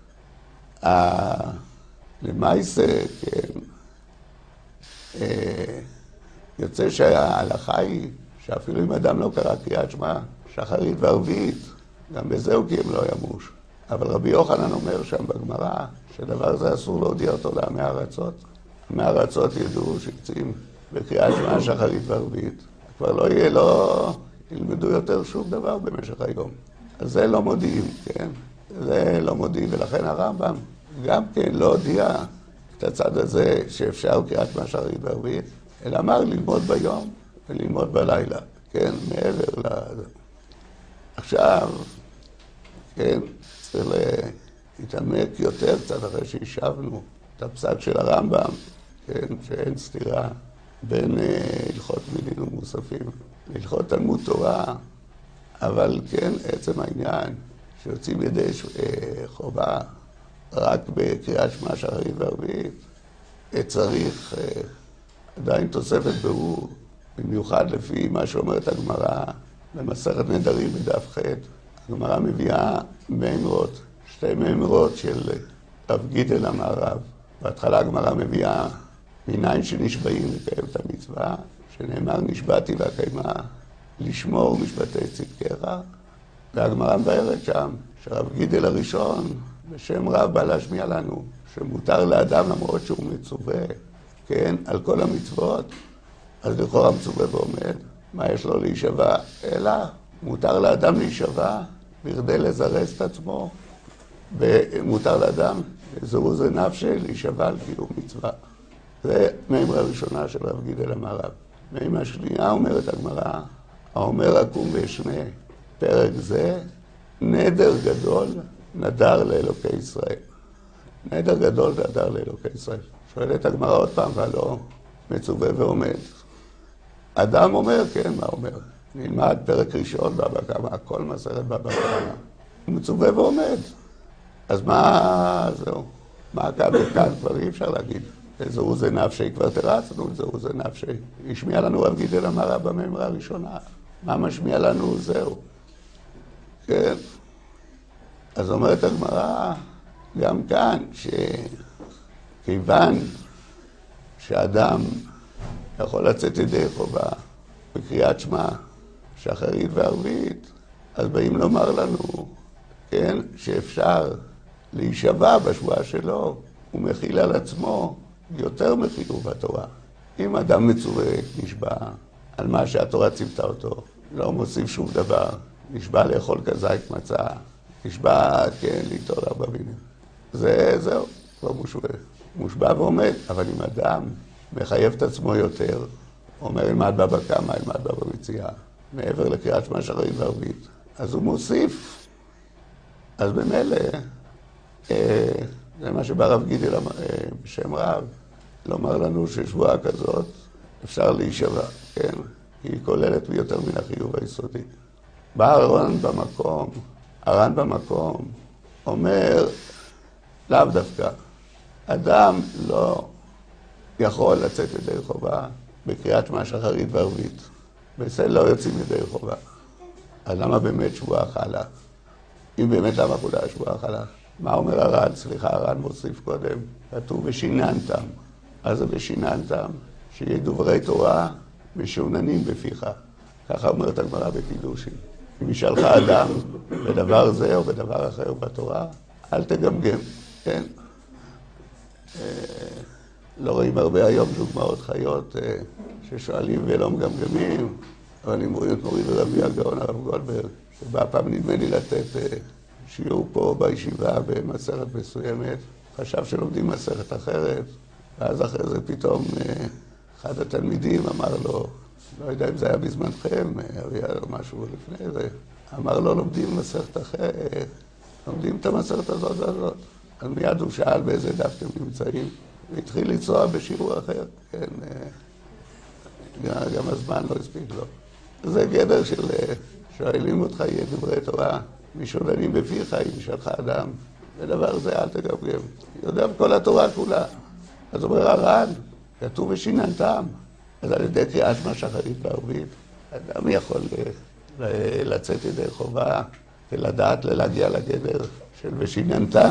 למעשה, כן, יוצא שההלכה היא שאפילו אם אדם לא קרא קריאת שמע שחרית וערבית, גם בזה הוא קיים לא ימוש. אבל רבי יוחנן אומר שם בגמרא שדבר זה אסור להודיע אותו לעמי הארצות. עמי הארצות ידעו שקצים בקריאת שמע שחרית וערבית. כבר לא יהיה, לא ילמדו יותר שום דבר במשך היום. אז זה לא מודיעים, כן? זה לא מודיעים, ולכן הרמב"ם גם כן לא הודיע את הצד הזה שאפשר קריאת שמע שחרית וערבית, אלא אמר ללמוד ביום וללמוד בלילה, כן? מעבר לזה. עכשיו, כן, צריך להתעמק יותר קצת אחרי שהשבנו את הפסק של הרמב"ם, כן, שאין סתירה בין הלכות מילים ומוספים להלכות תלמוד תורה, אבל כן, עצם העניין שיוצאים ידי חובה רק בקריאת שמע שחרית וערבית, צריך עדיין תוספת ברור, במיוחד לפי מה שאומרת הגמרא במסכת נדרים בדף ח'. הגמרא מביאה מימרות, שתי מימרות של רב גידל המערב. בהתחלה הגמרא מביאה מניין שנשבעים לקיים את המצווה, שנאמר נשבעתי והקיימה לשמור משפטי צדקך, והגמרא מבארת שם שרב גידל הראשון בשם רב בא להשמיע לנו שמותר לאדם למרות שהוא מצווה, כן, על כל המצוות, אז לכאורה מצווה ועומד, מה יש לו להישבע? אלא מותר לאדם להישבע בכדי לזרז את עצמו, ומותר לאדם, זירוז נפשי, להישבע על קיום מצווה. זה מימרה הראשונה של רב גידל המהר"ל. מימרה השנייה אומרת הגמרא, האומר אקום ואשנה, פרק זה, נדר גדול נדר לאלוקי ישראל. נדר גדול נדר לאלוקי ישראל. שואלת הגמרא עוד פעם, והלא מצווה ועומד. אדם אומר, כן, מה אומר? נלמד פרק ראשון בבא קמא, כל מסכת בבא קמא. הוא מצווה ועומד. אז מה זהו? מה כאן וכאן כבר אי אפשר להגיד. זירוז נפשי כבר תרצנו, זירוז נפשי. השמיע לנו רב גידל המהר"ל במימרה הראשונה. מה משמיע לנו? זהו. כן. אז אומרת הגמרא, גם כאן, שכיוון שאדם יכול לצאת ידי חובה בקריאת שמע, שחרית וערבית, אז באים לומר לנו, כן, שאפשר להישבע בשבועה שלו, הוא מכיל על עצמו יותר מחיוב התורה. אם אדם מצווה נשבע על מה שהתורה ציוותה אותו, לא מוסיף שום דבר, נשבע לאכול כזית מצה, נשבע, כן, ליטול ארבע מינים. זה, זהו, לא מושבע. מושבע ועומד, אבל אם אדם מחייב את עצמו יותר, אומר אלמד בבא קמא, אלמד בבא מציעא, מעבר לקריאת שמע שחרית וערבית, אז הוא מוסיף. אז במילא, אה, זה מה שבא רב גידל אה, בשם רב, לומר לנו ששבועה כזאת אפשר להישבע, כן? היא כוללת ביותר מן החיוב היסודי. בא הר"ן במקום, הר"ן במקום אומר, לאו דווקא, אדם לא יכול לצאת ידי חובה בקריאת שמע שחרית וערבית. בסדר לא יוצאים ידי חובה. אז למה באמת שבועה חלה? אם באמת למה חולה שבועה חלה? מה אומר הר"ן? סליחה, הר"ן מוסיף קודם, כתוב ושיננתם. אז זה ושיננתם, שיהיה דברי תורה משוננים בפיך. ככה אומרת הגמרא בקידושין. אם ישאלך אדם בדבר זה או בדבר אחר בתורה, אל תגמגם, כן? לא רואים הרבה היום דוגמאות חיות ששואלים ולא מגמגמים, אבל אם רואים את מורי ורבי הגאון הרב גולדברג, שבא פעם נדמה לי לתת שיעור פה בישיבה במסכת מסוימת, חשב שלומדים מסכת אחרת, ואז אחרי זה פתאום אחד התלמידים אמר לו, לא יודע אם זה היה בזמנכם, היה לו משהו לפני זה, אמר לו לומדים מסכת אחרת, לומדים את המסכת הזאת והזאת. אז מיד הוא שאל באיזה דף אתם נמצאים, והתחיל לנסוע בשיעור אחר, כן, גם הזמן לא הספיק לו. זה גדר של שואלים אותך, יהיה דברי תורה, משוננים בפיך, אם ישאלך אדם, ודבר זה אל תגמגם. יודע בכל התורה כולה. אז אומר הר"ן, כתוב ושיננתם, אז על ידי קריאת שמע שחרית וערבית, אדם יכול לצאת ידי חובה, ולדעת להגיע לגדר של ושיננתם.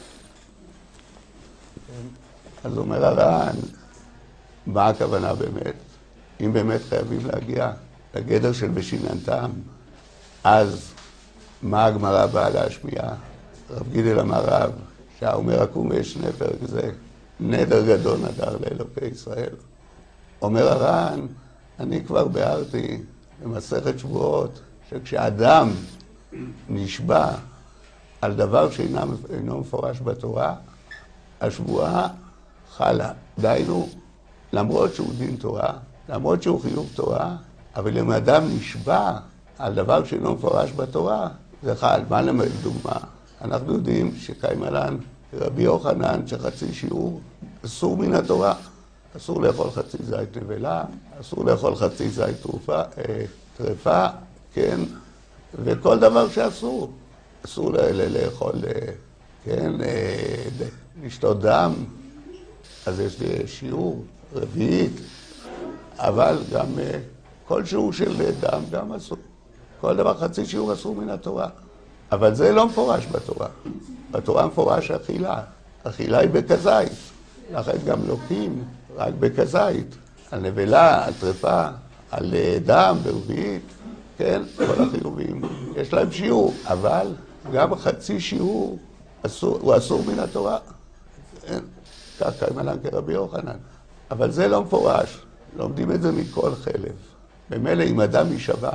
אז אומר הר"ן, מה הכוונה באמת? אם באמת חייבים להגיע לגדר של ושיננתם, אז מה הגמרא באה להשמיע? רב גידל המהר"ל, שהאומר אקום ואשנה פרק זה, נדר גדול נדר לאלוקי ישראל. אומר הר"ן, אני כבר ביארתי במסכת שבועות, שכשאדם נשבע על דבר שאינו מפורש בתורה, השבועה חלה. דהיינו, למרות שהוא דין תורה, למרות שהוא חיוב תורה, אבל אם אדם נשבע על דבר שאינו מפורש בתורה, זה חל. מה למד דוגמה? אנחנו יודעים שקיימלן רבי יוחנן שחצי שיעור אסור מן התורה. אסור לאכול חצי זית נבלה, אסור לאכול חצי זית תרופה, אה, טרפה, כן, וכל דבר שאסור. אסור לאכול, כן, לשתות דם, אז יש לי שיעור רביעית, אבל גם כל שיעור של דם גם אסור. כל דבר חצי שיעור אסור מן התורה. אבל זה לא מפורש בתורה. בתורה מפורש אכילה. אכילה היא בכזית. לכן גם לוקים רק בכזית. על נבלה, על טרפה, על דם, ברביעית, כן, כל החיובים. יש להם שיעור, אבל גם חצי שיעור אסור, הוא אסור מן התורה. כן, כך קיימלן כרבי יוחנן. אבל זה לא מפורש. לומדים את זה מכל חלב. במילא אם אדם יישבע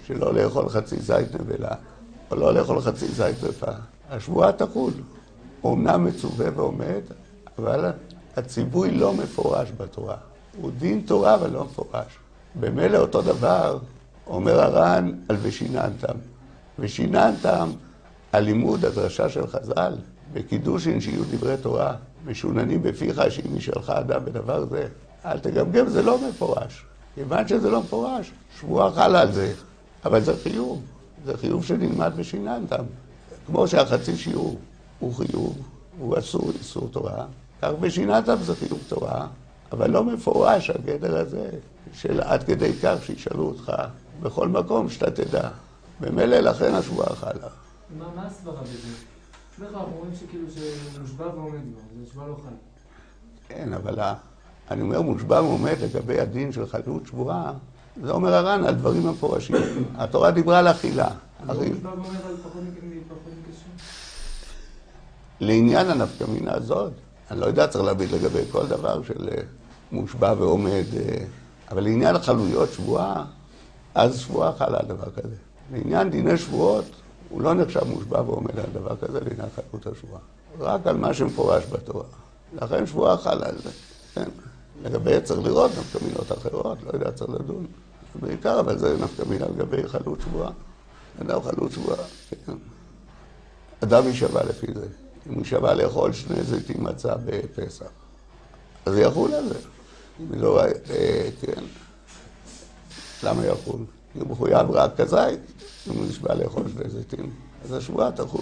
שלא לאכול חצי זית נבלה, או לא לאכול חצי זית טרפה. השבועה תחול. הוא אמנם מצווה ועומד, אבל הציווי לא מפורש בתורה. הוא דין תורה, אבל לא מפורש. במילא אותו דבר, אומר הר"ן על ושיננתם. ושיננתם, הלימוד, הדרשה של חז"ל, בקידושין שיהיו דברי תורה, משוננים בפיך שאם ישאלך אדם בדבר זה, אל תגמגם, זה לא מפורש. כיוון שזה לא מפורש, שבועה חלה על זה. אבל זה חיוב. זה חיוב שנלמד ושיננתם. כמו שהחצי שיעור הוא חיוב, הוא אסור, איסור תורה, כך ושיננתם זה חיוב תורה, אבל לא מפורש הגדר הזה של עד כדי כך שישאלו אותך בכל מקום שאתה תדע. במילא לכן השבועה חלה. מה, מה הסברה בזה? איך אנחנו רואים שכאילו שמושבע ועומד בו, זה נשבע לא חל. כן, אבל אני אומר מושבע ועומד לגבי הדין של חלות שבועה, זה אומר הר"ן על דברים המפורשים. התורה דיברה על אכילה. אבל מושבע ועומד על פחות מקשר? לעניין הנפקמינה הזאת, אני לא יודע, צריך להביט לגבי כל דבר של מושבע ועומד, אבל לעניין חלויות שבועה, אז שבועה חלה על דבר כזה. לעניין דיני שבועות, הוא לא נחשב מושבע ועומד על דבר כזה לעניין חלות השבועה. רק על מה שמפורש בתורה. לכן שבועה חלה על זה. כן. לגבי צריך לראות נפקמינות אחרות, לא יודע, צריך לדון. בעיקר, אבל זה נפקמינה לגבי חלות שבועה. אדם חלות שבועה, כן. אדם יישבע לפי זה. אם הוא יישבע לאכול שני זיתים מצה בפסח, אז זה יחול על זה. לא, אה, כן. למה יחול? כי הוא מחויב רק כזית, אם הוא יישבע לאכול שני זיתים. אז השבועה תחול.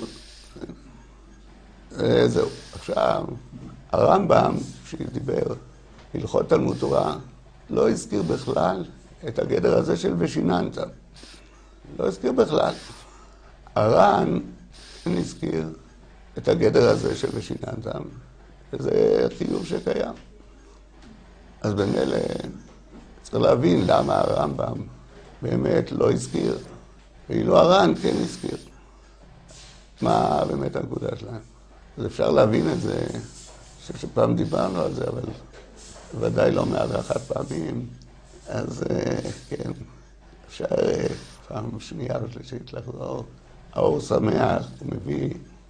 אה, זהו. עכשיו, הרמב"ם, שדיבר הלכות תלמוד תורה, לא הזכיר בכלל את הגדר הזה של ושיננתם. לא הזכיר בכלל. הר"ן הזכיר את הגדר הזה של ושיננתם, וזה חיוב שקיים. אז במילא צריך להבין למה הרמב"ם באמת לא הזכיר, ואילו הר"ן כן הזכיר. מה באמת הנקודה שלהם? אז אפשר להבין את זה, אני חושב שפעם דיברנו על זה, אבל ודאי לא מעט ואחת פעמים, אז כן, אפשר פעם שנייה ושלישית לחזור. האור שמח, הוא מביא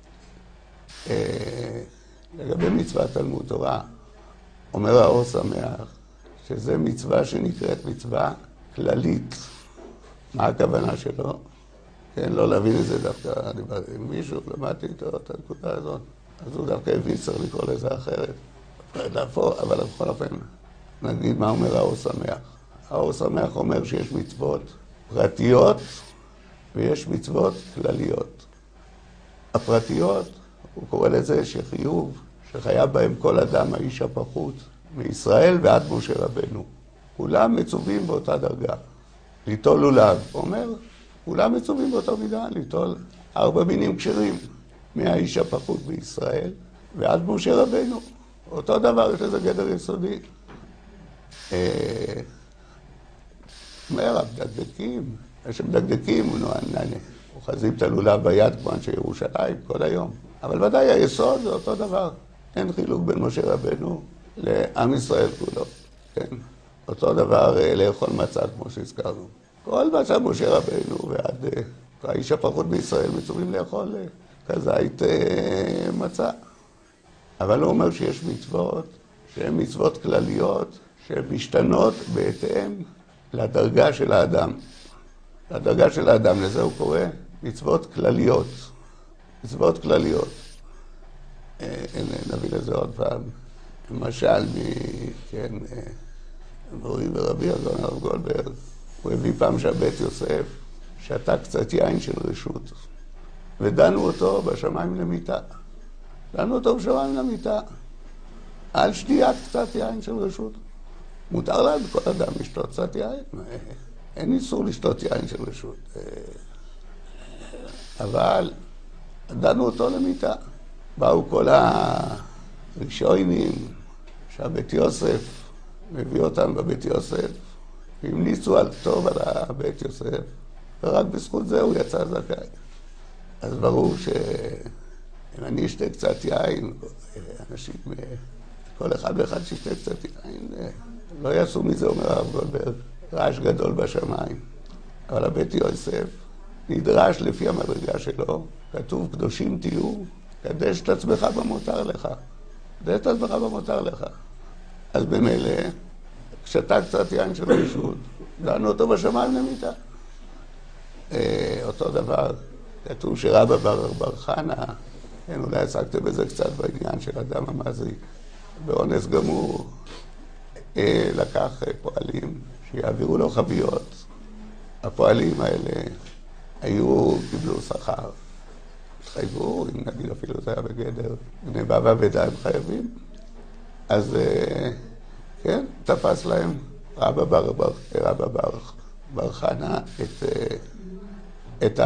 אה, לגבי מצוות תלמוד תורה, אומר האור שמח, שזה מצווה שנקראת מצווה כללית. מה הכוונה שלו? כן, לא להבין את זה דווקא, דיברתי עם מישהו, למדתי איתו את הנקודה הזאת, אז הוא דווקא הביא, צריך לקרוא לזה אחרת. אבל בכל אופן, נגיד מה אומר האור שמח. האור שמח אומר שיש מצוות פרטיות ויש מצוות כלליות. הפרטיות, הוא קורא לזה שחיוב, שחייב בהם כל אדם, האיש הפחות, מישראל ועד משה רבנו. כולם מצווים באותה דרגה. ליטול לולב, הוא אומר, כולם מצווים באותה מידה, ליטול ארבע מינים כשרים, מהאיש הפחות בישראל ועד משה רבנו. אותו דבר, יש לזה גדר יסודי. אומר, המדקדקים, יש מדקדקים, אוחזים את הלולב ביד כמו אנשי ירושלים כל היום. אבל ודאי היסוד זה אותו דבר. אין חילוק בין משה רבנו לעם ישראל כולו. כן? אותו דבר לאכול מצה כמו שהזכרנו. כל מצה משה רבנו ועד האיש הפחות בישראל מצווים לאכול כזית מצה. אבל הוא אומר שיש מצוות, שהן מצוות כלליות, שהן משתנות בהתאם לדרגה של האדם. לדרגה של האדם, לזה הוא קורא מצוות כלליות. מצוות כלליות. נביא לזה עוד פעם. למשל, כן, מורי ורבי אדון הרב גולדברג, הוא הביא פעם שהבית יוסף שתה קצת יין של רשות, ודנו אותו בשמיים למיטה. דנו אותו בשמיים למיטה, על שתיית קצת יין של רשות. מותר לה בכל אדם לשתות קצת יין, אין איסור לשתות יין של רשות. אבל דנו אותו למיטה. באו כל הראשונים שהבית יוסף מביא אותם בבית יוסף, והמליצו על טוב על הבית יוסף, ורק בזכות זה הוא יצא זכאי. אז ברור שאם אני אשתה קצת יין, אנשים, כל אחד ואחד שישתה קצת יין, לא יעשו מזה, אומר הרב גולדברג, רעש גדול בשמיים. אבל הבית יוסף נדרש לפי המדרגה שלו, כתוב קדושים תהיו, קדש את עצמך במותר לך. קדש את עצמך במותר לך. אז במילא, כשתה קצת יין של רשות, דענו אותו בשמיים למיטה. אותו דבר, כתוב שרבא בר בר חנה, כן, אולי עסקתם בזה קצת בעניין של אדם המזיק, באונס גמור, לקח פועלים שיעבירו לו חביות. הפועלים האלה היו, קיבלו שכר, התחייבו, אם נגיד אפילו זה היה בגדר, בני בבא ודם חייבים. אז כן, תפס להם רבא בר בר, רבא בר בר חנה את, את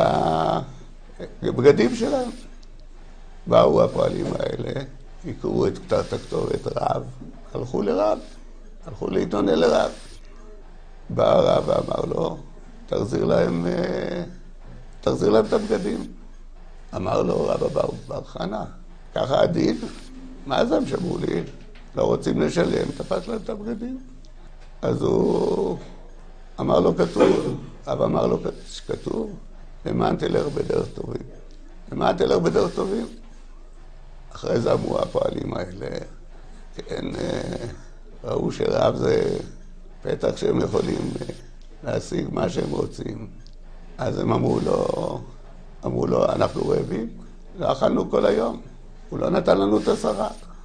הבגדים שלהם. באו הפועלים האלה, יקראו את כתרת הכתובת רב, הלכו לרב, הלכו להתעונן לרב. בא הרב ואמר לו, תחזיר להם, תחזיר להם את הבגדים. אמר לו רבא בר בר חנה, ככה הדין? מה זה הם שמעו לי? לא רוצים לשלם, תפס להם את הבגדים. אז הוא אמר לו כתוב, אבא אמר לו שכתוב, למען תלך בדרך טובים. למען תלך בדרך טובים. אחרי זה אמרו הפועלים האלה, כן, ראו שרב זה פתח שהם יכולים להשיג מה שהם רוצים. אז הם אמרו לו, אמרו לו, אנחנו רעבים, לא אכלנו כל היום. הוא לא נתן לנו את השכר.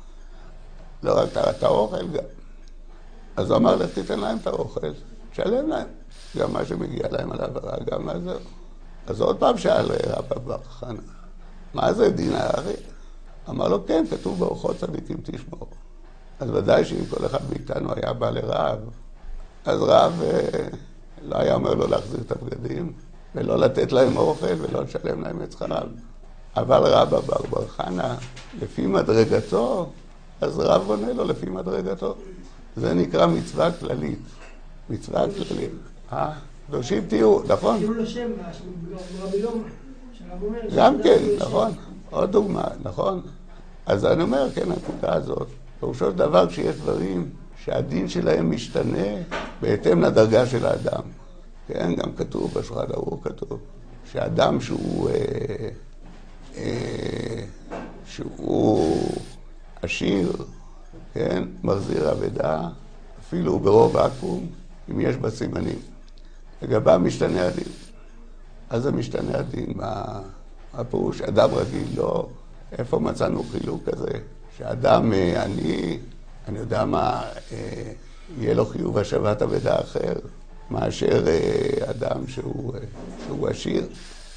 לא רק את האוכל גם. אז הוא אמר, לך תיתן להם את האוכל, תשלם להם. גם מה שמגיע להם על העברה, גם מה זה. אז עוד פעם שאל רבא בר חנה, מה זה דין הארי? אמר לו, כן, כתוב באורחות צדיקים תשמור. אז ודאי שאם כל אחד מאיתנו היה בא לרב, אז רב לא היה אומר לו להחזיר את הבגדים, ולא לתת להם אוכל ולא לשלם להם את שכרם. אבל רבא בר בר חנה, לפי מדרגתו, אז רב עונה לו לפי מדרגתו. זה נקרא מצווה כללית. מצווה כללית. אה? קדושים תהיו, נכון? תהיו לו שם, רבי לומא, שהרב אומר... גם כן, נכון. עוד דוגמה, נכון? אז אני אומר, כן, הנקודה הזאת, פירושו של דבר כשיש דברים שהדין שלהם משתנה בהתאם לדרגה של האדם. כן, גם כתוב בשולחן ערוך, כתוב שאדם שהוא, אה, אה, שהוא עשיר, כן, מחזיר אבדה, אפילו ברוב עקום, אם יש בה סימנים. לגבי משתנה הדין. אז זה משתנה הדין, מה הפירוש? אדם רגיל, לא, איפה מצאנו חילוק כזה? שאדם עני, אני יודע מה, אה, יהיה לו חיוב השבת אבדה אחר, מאשר אה, אדם שהוא, אה, שהוא עשיר.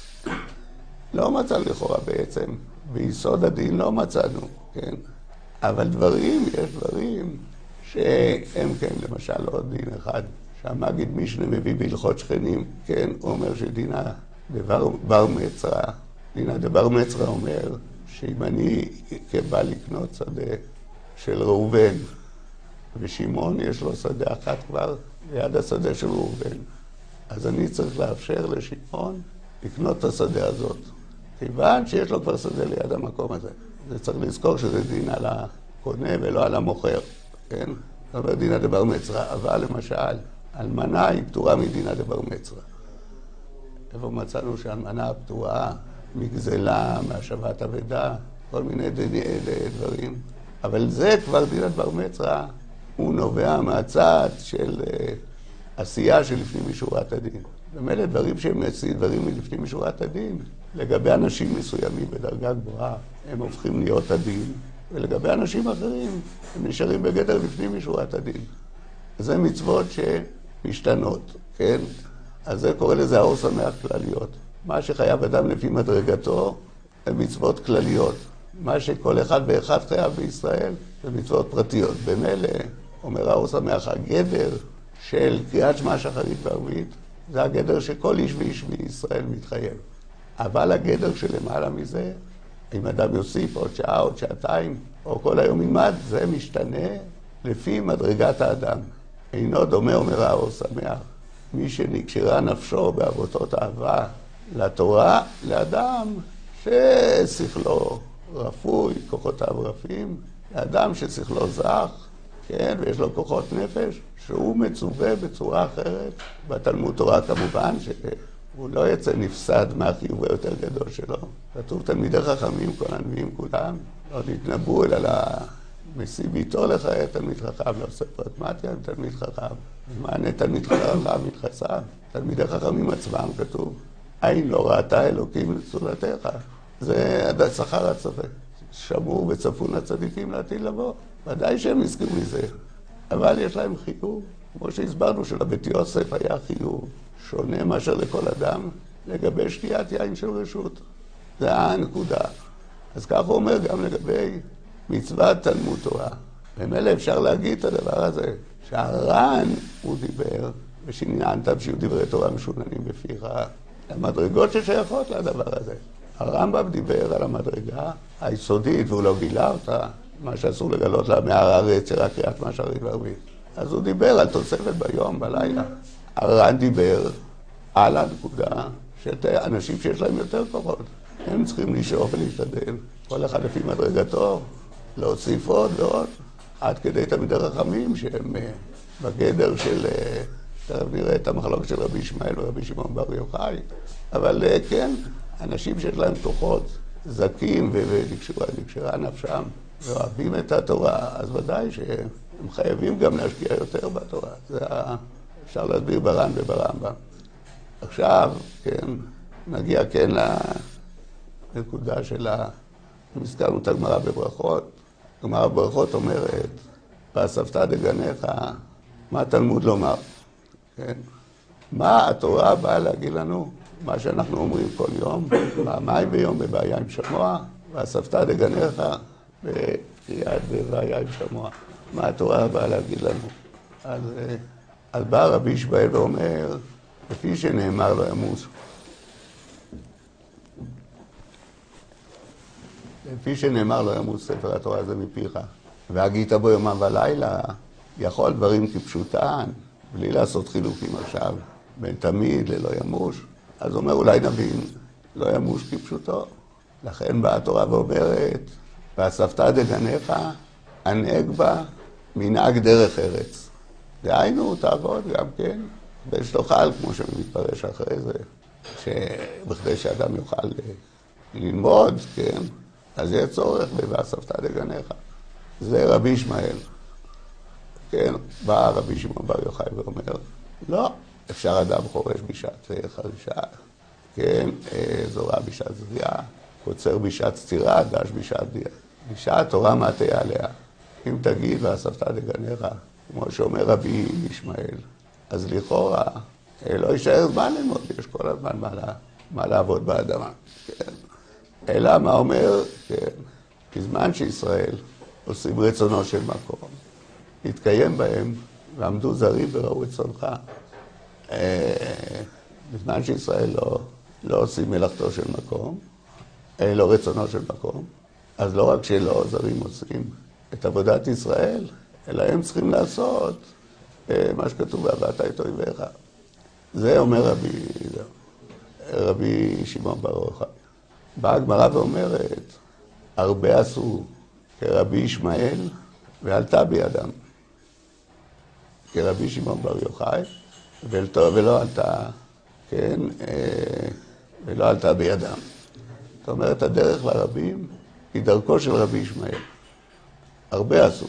לא מצאנו לכאורה בעצם, ביסוד הדין לא מצאנו, כן? אבל דברים, יש דברים שהם כן, למשל עוד דין אחד, שהמגיד משנה מביא בהלכות שכנים, כן, הוא אומר שדינה דבר בר מצרה, דינה דבר מצרה אומר שאם אני כבא לקנות שדה של ראובן, ושמעון יש לו שדה אחת כבר ליד השדה של ראובן, אז אני צריך לאפשר לשמעון לקנות את השדה הזאת, כיוון שיש לו כבר שדה ליד המקום הזה. זה צריך לזכור שזה דין על הקונה ולא על המוכר, כן? זאת אומרת דינה דבר מצרה, אבל למשל, אלמנה היא פטורה מדינה דבר מצרה. איפה מצאנו שאלמנה פטורה מגזלה, מהשבת אבדה, כל מיני דברים. אבל זה כבר דינה דבר מצרה, הוא נובע מהצד של עשייה שלפנים משורת הדין. במילא דברים שהם דברים מלפנים משורת הדין, לגבי אנשים מסוימים בדרגה גבוהה, הם הופכים להיות הדין, ולגבי אנשים אחרים, הם נשארים בגדר לפנים משורת הדין. זה מצוות שמשתנות, כן? אז זה קורא לזה האור שמח כלליות. מה שחייב אדם לפי מדרגתו, זה מצוות כלליות. מה שכל אחד ואחד חייב בישראל, זה מצוות פרטיות. במילא, אומר האור שמח, הגדר של קריאת שמע שחרית וערבית, זה הגדר שכל איש ואיש בישראל מתחייב. אבל הגדר שלמעלה מזה, אם אדם יוסיף עוד שעה, עוד שעתיים, או כל היום ילמד, זה משתנה לפי מדרגת האדם. אינו דומה, אומר האור שמח, מי שנקשרה נפשו בעבותות אהבה לתורה, לאדם ששכלו רפוי, כוחותיו רפים, לאדם ששכלו זך, כן, ויש לו כוחות נפש, שהוא מצווה בצורה אחרת. בתלמוד תורה כמובן שהוא לא יצא נפסד מהחיוב היותר גדול שלו. כתוב תלמידי חכמים, כל הנביאים כולם, לא נתנבאו אלא למשיב איתו לחיי תלמיד חכם, לא עושה פרטמטיה עם תלמיד חכם. מענה תלמיד חכם מתחסם. תלמידי חכמים עצמם כתוב, עין לא ראתה אלוקים לצורתך. זה שכר הצופה. שמור וצפון הצדיקים לעתיד לבוא. ודאי שהם נזכרו מזה, אבל יש להם חיוב. כמו שהסברנו שלבית יוסף היה חיוב שונה מאשר לכל אדם לגבי שתיית יין של רשות. זה הנקודה. אז כך הוא אומר גם לגבי מצוות תלמוד תורה. במילא אפשר להגיד את הדבר הזה, שהר"ן הוא דיבר, ושננתם שיהיו דברי תורה משוננים בפיך, המדרגות ששייכות לדבר הזה. הרמב"ם דיבר על המדרגה היסודית, והוא לא גילה אותה, מה שאסור לגלות לה מהארץ, רק קריאת מה שערים וערבית. אז הוא דיבר על תוספת ביום, בלילה. הר"ן דיבר על הנקודה של אנשים שיש להם יותר כוחות. הם צריכים לשאוף ולהשתדל, כל אחד לפי מדרגתו, להוסיף עוד ועוד, עד כדי תלמידי חכמים שהם בגדר של, תכף נראה את המחלוקת של רבי ישמעאל ורבי שמעון בר יוחאי, אבל כן, אנשים שיש להם כוחות זכים ונקשרה נפשם ואוהבים את התורה, אז ודאי שהם חייבים גם להשקיע יותר בתורה. זה אפשר להסביר בר"ן וברמב"ם. עכשיו, כן, נגיע כן לנקודה של הזכרנו את הגמרא בברכות. הגמרא בברכות אומרת, ואספת דגניך, מה תלמוד לומר? כן? מה התורה באה להגיד לנו? מה שאנחנו אומרים כל יום, פעמיים ביום בבעיה עם שמוע, ואספת דגניך בקריאת בבעיה עם שמוע. מה התורה באה להגיד לנו? אז, אז בא רבי ישמעאל ואומר, לפי שנאמר לא ימוש. לפי שנאמר לא ימוש ספר התורה הזה מפיך. והגית בו יומם ולילה, יכול דברים כפשוטן, בלי לעשות חילוקים עכשיו, בין תמיד ללא ימוש. אז אומר אולי נבין, לא ימוש כפשוטו. לכן באה התורה ואומרת, ואספת דגניך, הנהג בה מנהג דרך ארץ. דהיינו, תעבוד גם כן, ושתאכל, כמו שמתפרש אחרי זה, שבכדי שאדם יוכל ללמוד, כן, אז יהיה צורך ב"ואספת דגניך". זה רבי ישמעאל. כן, בא רבי שמעון בר יוחאי ואומר, לא, אפשר אדם חורש בשעת חרישה, כן, זורע בשעת זריעה, קוצר בשעת סתירה, דש בשעת דיה. בשעת תורה מה תהיה עליה? אם תגיד "ואספת דגניך", כמו שאומר רבי ישמעאל, אז לכאורה לא יישאר זמן ללמוד, יש כל הזמן מה, לה, מה לעבוד באדמה. כן. אלא מה אומר, כן, בזמן שישראל עושים רצונו של מקום, התקיים בהם ועמדו זרים וראו את צונך. בזמן שישראל לא, לא עושים מלאכתו של מקום, לא רצונו של מקום, אז לא רק שלא זרים עושים את עבודת ישראל, אלא הם צריכים לעשות מה שכתוב "ואהבת את אויביך". זה אומר רבי, רבי שמעון בר יוחאי. באה הגמרא ואומרת, הרבה עשו כרבי ישמעאל ועלתה בידם. כרבי שמעון בר יוחאי, ולא עלתה, כן, ולא עלתה בידם. זאת אומרת, הדרך לרבים היא דרכו של רבי ישמעאל. הרבה עשו.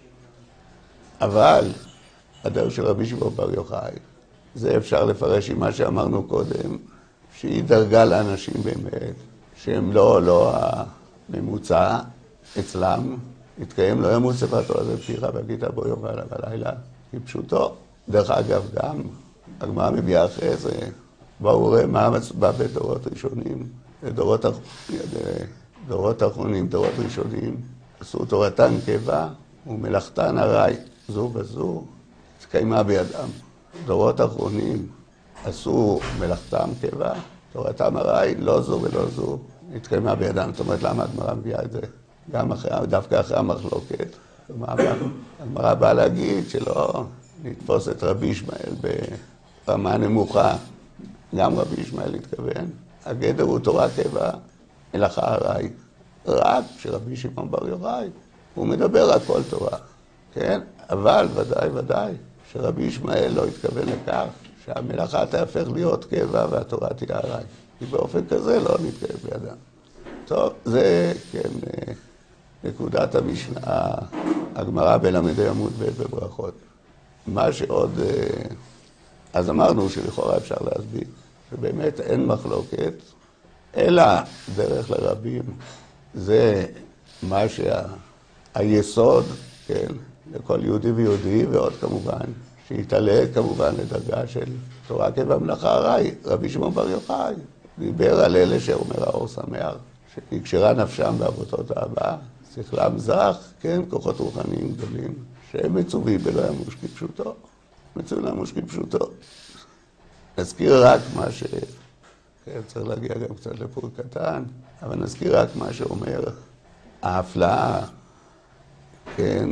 אבל הדרך של רבי שמעון בר יוחאי, זה אפשר לפרש עם מה שאמרנו קודם, שהיא דרגה לאנשים באמת, שהם לא, לא הממוצע אצלם, התקיים לא ימוש ספר התורה בפיך והגית בו יום ולילה, היא פשוטו. דרך אגב, גם הגמרא מביאה אחרי זה, בואו ראה מה בא בדורות ראשונים, דורות, דורות אחרונים, דורות ראשונים, עשו תורתן קבע ומלאכתן ארעי, זו וזו, התקיימה בידם. דורות אחרונים עשו מלאכתם קבע, תורתם ארעי, לא זו ולא זו, התקיימה בידם. זאת אומרת, למה הגמרא מביאה את זה? גם אחרי, דווקא אחרי המחלוקת. הגמרא באה להגיד שלא נתפוס את רבי ישמעאל ברמה נמוכה. גם רבי ישמעאל התכוון. הגדר הוא תורה קבע, מלאכה ארעי. רק שרבי שמעון בר יוחאי, הוא מדבר על כל תורה. כן? אבל ודאי ודאי שרבי ישמעאל לא התכוון לכך שהמלאכה תהפך להיות קבע והתורה תהיה עליי. כי באופן כזה לא נתקיים בידם. טוב, זה כן נקודת המשנה, הגמרא בלמדי עמוד ב' בברכות. מה שעוד, אז אמרנו שלכאורה אפשר להסביר, שבאמת אין מחלוקת, אלא דרך לרבים, זה מה שהיסוד, כן, לכל יהודי ויהודי, ועוד כמובן, שיתעלה כמובן לדרגה של תורה כבמלאכה ארעי, רבי שמעון בר יוחאי, דיבר על אלה שאומר האור שמח, שנקשרה נפשם בעבותות האהבה, שכלם זך, כן, כוחות רוחניים גדולים, שהם מצווים בלא ימוש כפשוטו, מצווים למוש כפשוטו. נזכיר רק מה ש... כן, צריך להגיע גם קצת לפור קטן, אבל נזכיר רק מה שאומר ההפלאה, כן,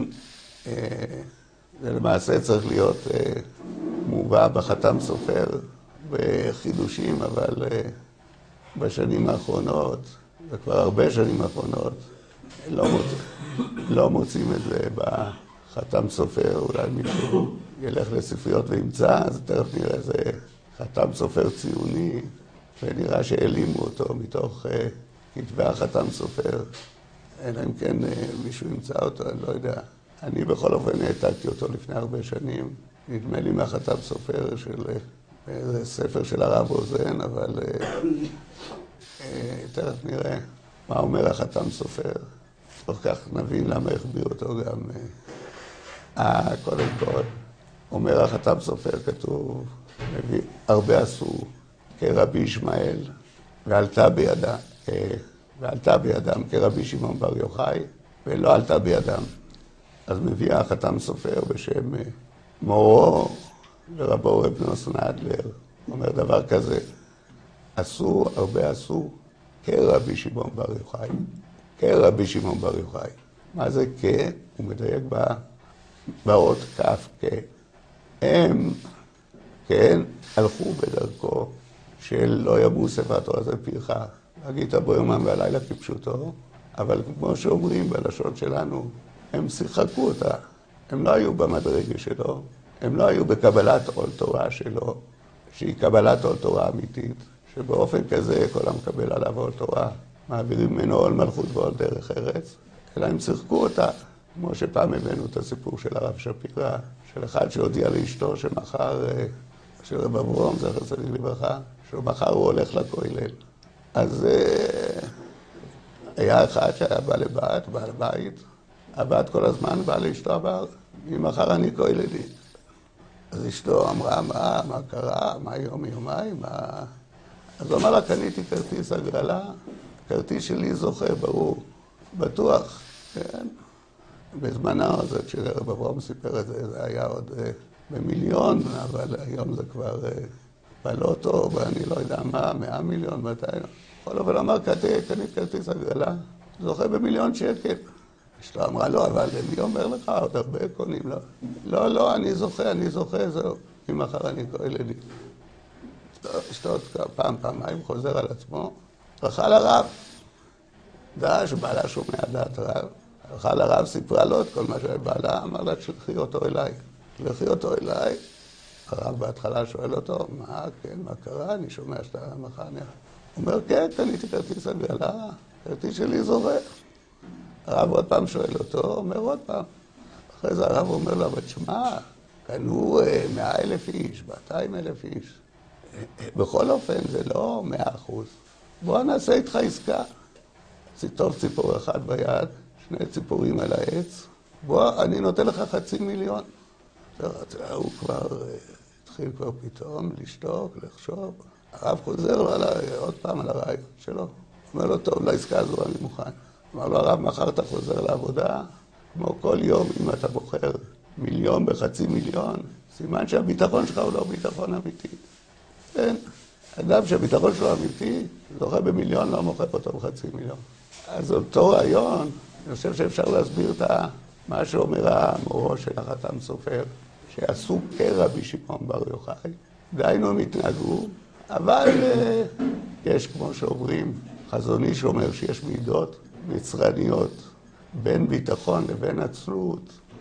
זה למעשה צריך להיות מובא בחתם סופר בחידושים, אבל בשנים האחרונות, וכבר הרבה שנים האחרונות, לא, מוצ... לא מוצאים את זה בחתם סופר, אולי מישהו ילך לספריות וימצא, אז תכף נראה זה חתם סופר ציוני, ונראה שהעלימו אותו מתוך uh, כתבי החתם סופר, אלא אם כן uh, מישהו ימצא אותו, אני לא יודע. אני בכל אופן העתקתי אותו לפני הרבה שנים, נדמה לי מהחתם סופר של uh, איזה ספר של הרב רוזן, אבל uh, uh, תכף נראה מה אומר החתם סופר. תוך כך נבין למה הכביר אותו גם. אה, קודם כל, אומר החתם סופר, כתוב, מביא, הרבה עשו כרבי ישמעאל, ועלתה בידם, ועלתה בידם כרבי שמעון בר יוחאי, ולא עלתה בידם. אז מביא החתם סופר בשם מורו ורבו רב נוסון אדלר, אומר דבר כזה, עשו, הרבה עשו כרבי שמעון בר יוחאי. כרבי שמעון בר יוחאי. מה זה כ? הוא מדייק באות כף כ. הם, כן, הלכו בדרכו של לא יבוא ספר תורה זה פיך, להגיד בו יומם והלילה כפשוטו, אבל כמו שאומרים בלשון שלנו, הם שיחקו אותה. הם לא היו במדרגה שלו, הם לא היו בקבלת עול תורה שלו, שהיא קבלת עול תורה אמיתית, שבאופן כזה כל המקבל עליו עול תורה, מעבירים ממנו עול מלכות ועול דרך ארץ, אלא הם שיחקו אותה, כמו שפעם הבאנו את הסיפור של הרב שפירא, של אחד שהודיע לאשתו שמחר, של רב אברום, זכר צדיק לברכה, שמחר הוא הולך לכולל. אז היה אחד שהיה בא לבת, בעל בית, הבת כל הזמן באה לאשתו, אמר, ממחר אני כוללי. אז אשתו אמרה, מה, מה קרה, מה יום יומיים, מה... אז הוא אמר לה, קניתי כרטיס הגרלה, כרטיס שלי זוכה, ברור, בטוח, כן? בזמנו הזה, כשרב אברהם סיפר את זה, זה היה עוד במיליון, אבל היום זה כבר בלוטו, ואני לא יודע מה, מאה מיליון, מאתיים. בכל אופן אמר, קנית כרטיס הגרלה, זוכה במיליון שקל. אשתו אמרה, לא, אבל מי אומר לך, עוד הרבה קונים, לא. לא, לא, אני זוכה, אני זוכה, זהו. ממחר אני כוללי. אשתו פעם, פעמיים חוזר על עצמו, הלכה לרב. דעה שבעלה שומע דעת רב. הלכה לרב, סיפרה לו את כל מה שבעלה, אמר לה, תשלחי אותו אליי. תשלחי אותו אליי. הרב בהתחלה שואל אותו, מה, כן, מה קרה? אני שומע שאתה מחנך. הוא אומר, כן, קניתי כרטיס הגרלה, כרטיס שלי זוכה. הרב עוד פעם שואל אותו, אומר עוד פעם. אחרי זה הרב אומר לו, אבל תשמע, קנו מאה אלף איש, מאתיים אלף איש. בכל אופן, זה לא מאה אחוז. בוא נעשה איתך עסקה. ציטוף ציפור אחד ביד, שני ציפורים על העץ. בוא, אני נותן לך חצי מיליון. הוא כבר התחיל כבר פתאום לשתוק, לחשוב. הרב חוזר לו על, עוד פעם על הרעיון שלו. אומר לו, טוב, לעסקה הזו אני מוכן. אמר לו, הרב, מחר אתה חוזר לעבודה, כמו כל יום, אם אתה בוחר מיליון בחצי מיליון, סימן שהביטחון שלך הוא לא ביטחון אמיתי. כן, אדם שהביטחון שלו אמיתי, זוכה במיליון, לא מוכר אותו בחצי מיליון. אז אותו רעיון, אני חושב שאפשר להסביר את מה שאומר המורו של החתם סופר, שעשו כרבי שמעון בר יוחאי. דיינו הם התנהגו, אבל יש, כמו שאומרים, חזון איש אומר שיש מידות מצרניות בין ביטחון לבין עצלות,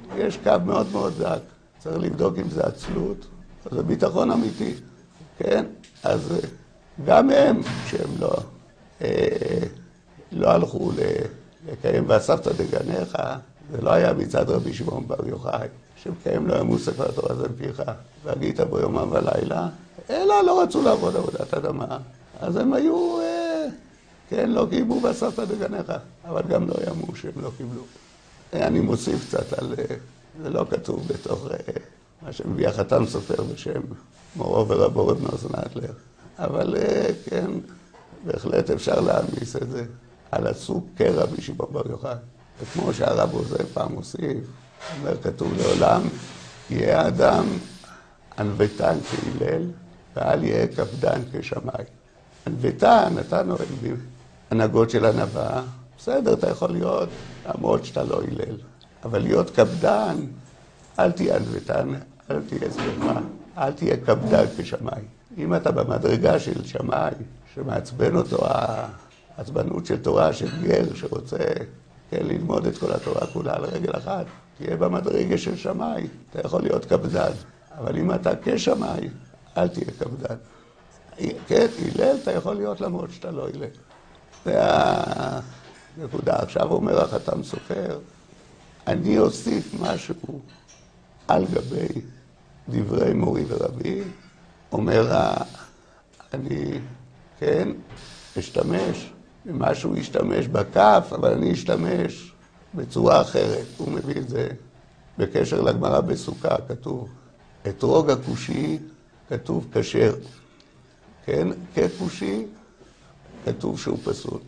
יש קו מאוד מאוד דק. צריך לבדוק אם זה עצלות, אז זה ביטחון אמיתי, כן? אז גם הם, שהם לא, אה, לא הלכו לקיים ואספת דגניך, זה לא היה מצד רבי שמעון בר יוחאי, שמקיים לא ימוס ספר התורה זה מפיך, והגית בו יומם ולילה, אלא לא רצו לעבוד עבודת אדמה. אז הם היו, אה, כן, לא קיימו ואספת דגניך, אבל גם לא ימו שהם לא קיבלו. אני מוסיף קצת על, זה לא כתוב בתוך מה שמביא החתם סופר בשם מורו ורבו רב נוזן אדלר, אבל כן, בהחלט אפשר להעמיס את זה על הסוג כרבי שמעון בר יוחאי. וכמו שהרב עוזר פעם מוסיף, אומר, כתוב לעולם, יהיה האדם ענוותן כהלל, ואל יהיה קפדן כשמאי. ענוותן, אתה נוהג בהנהגות של ענווה, בסדר, אתה יכול להיות, למרות שאתה לא הלל. אבל להיות קפדן, אל תהיה ענוותן, אל תהיה שמחה, אל תהיה קפדן כשמאי. אם אתה במדרגה של שמאי, שמעצבן אותו העצבנות של תורה, של גר שרוצה כן, ללמוד את כל התורה כולה על רגל אחת, תהיה במדרגה של שמאי, אתה יכול להיות קפדן. אבל אם אתה כשמאי, אל תהיה קפדן. כן, הלל אתה יכול להיות למרות שאתה לא הלל. זה הנקודה. עכשיו אומר החתם סופר, אני אוסיף משהו על גבי דברי מורי ורבי, אומר, אני, כן, אשתמש, משהו ישתמש בכף, אבל אני אשתמש בצורה אחרת. הוא מביא את זה בקשר לגמרא בסוכה, כתוב, אתרוג הכושי, כתוב כשר. כן, ככושי, כתוב שהוא פסול.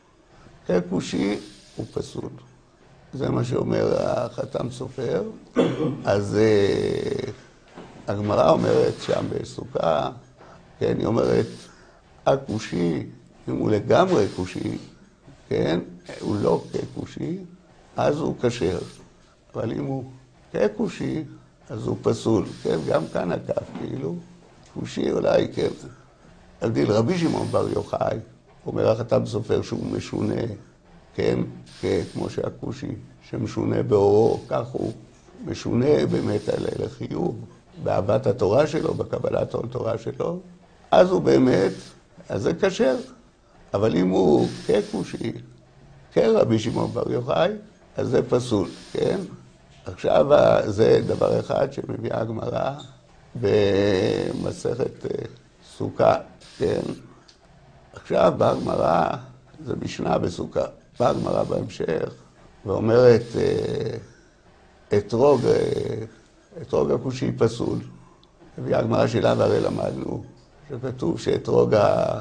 ככושי הוא פסול. זה מה שאומר החתם סופר. אז הגמרא אומרת שם בסוכה, כן, היא אומרת, הכושי, אם הוא לגמרי כושי, כן, הוא לא ככושי, אז הוא כשר. אבל אם הוא ככושי, אז הוא פסול. כן, גם כאן הכף, כאילו, כושי אולי, כן. להבדיל, רבי שמעון בר יוחאי, אומר החתם סופר שהוא משונה, כן, כמו שהכושי, שמשונה באורו, כך הוא משונה באמת על לחיוב, באהבת התורה שלו, בקבלת עול תורה שלו, אז הוא באמת, אז זה כשר. אבל אם הוא ככושי, כרבי שמעון בר יוחאי, אז זה פסול, כן? עכשיו זה דבר אחד שמביאה הגמרא במסכת סוכה, כן? עכשיו באה הגמרא, זה משנה בסוכה, באה הגמרא בהמשך, ואומרת, אתרוג, אתרוג הכושי פסול. מביאה הגמרא שלה והרי למדנו, שכתוב שאתרוג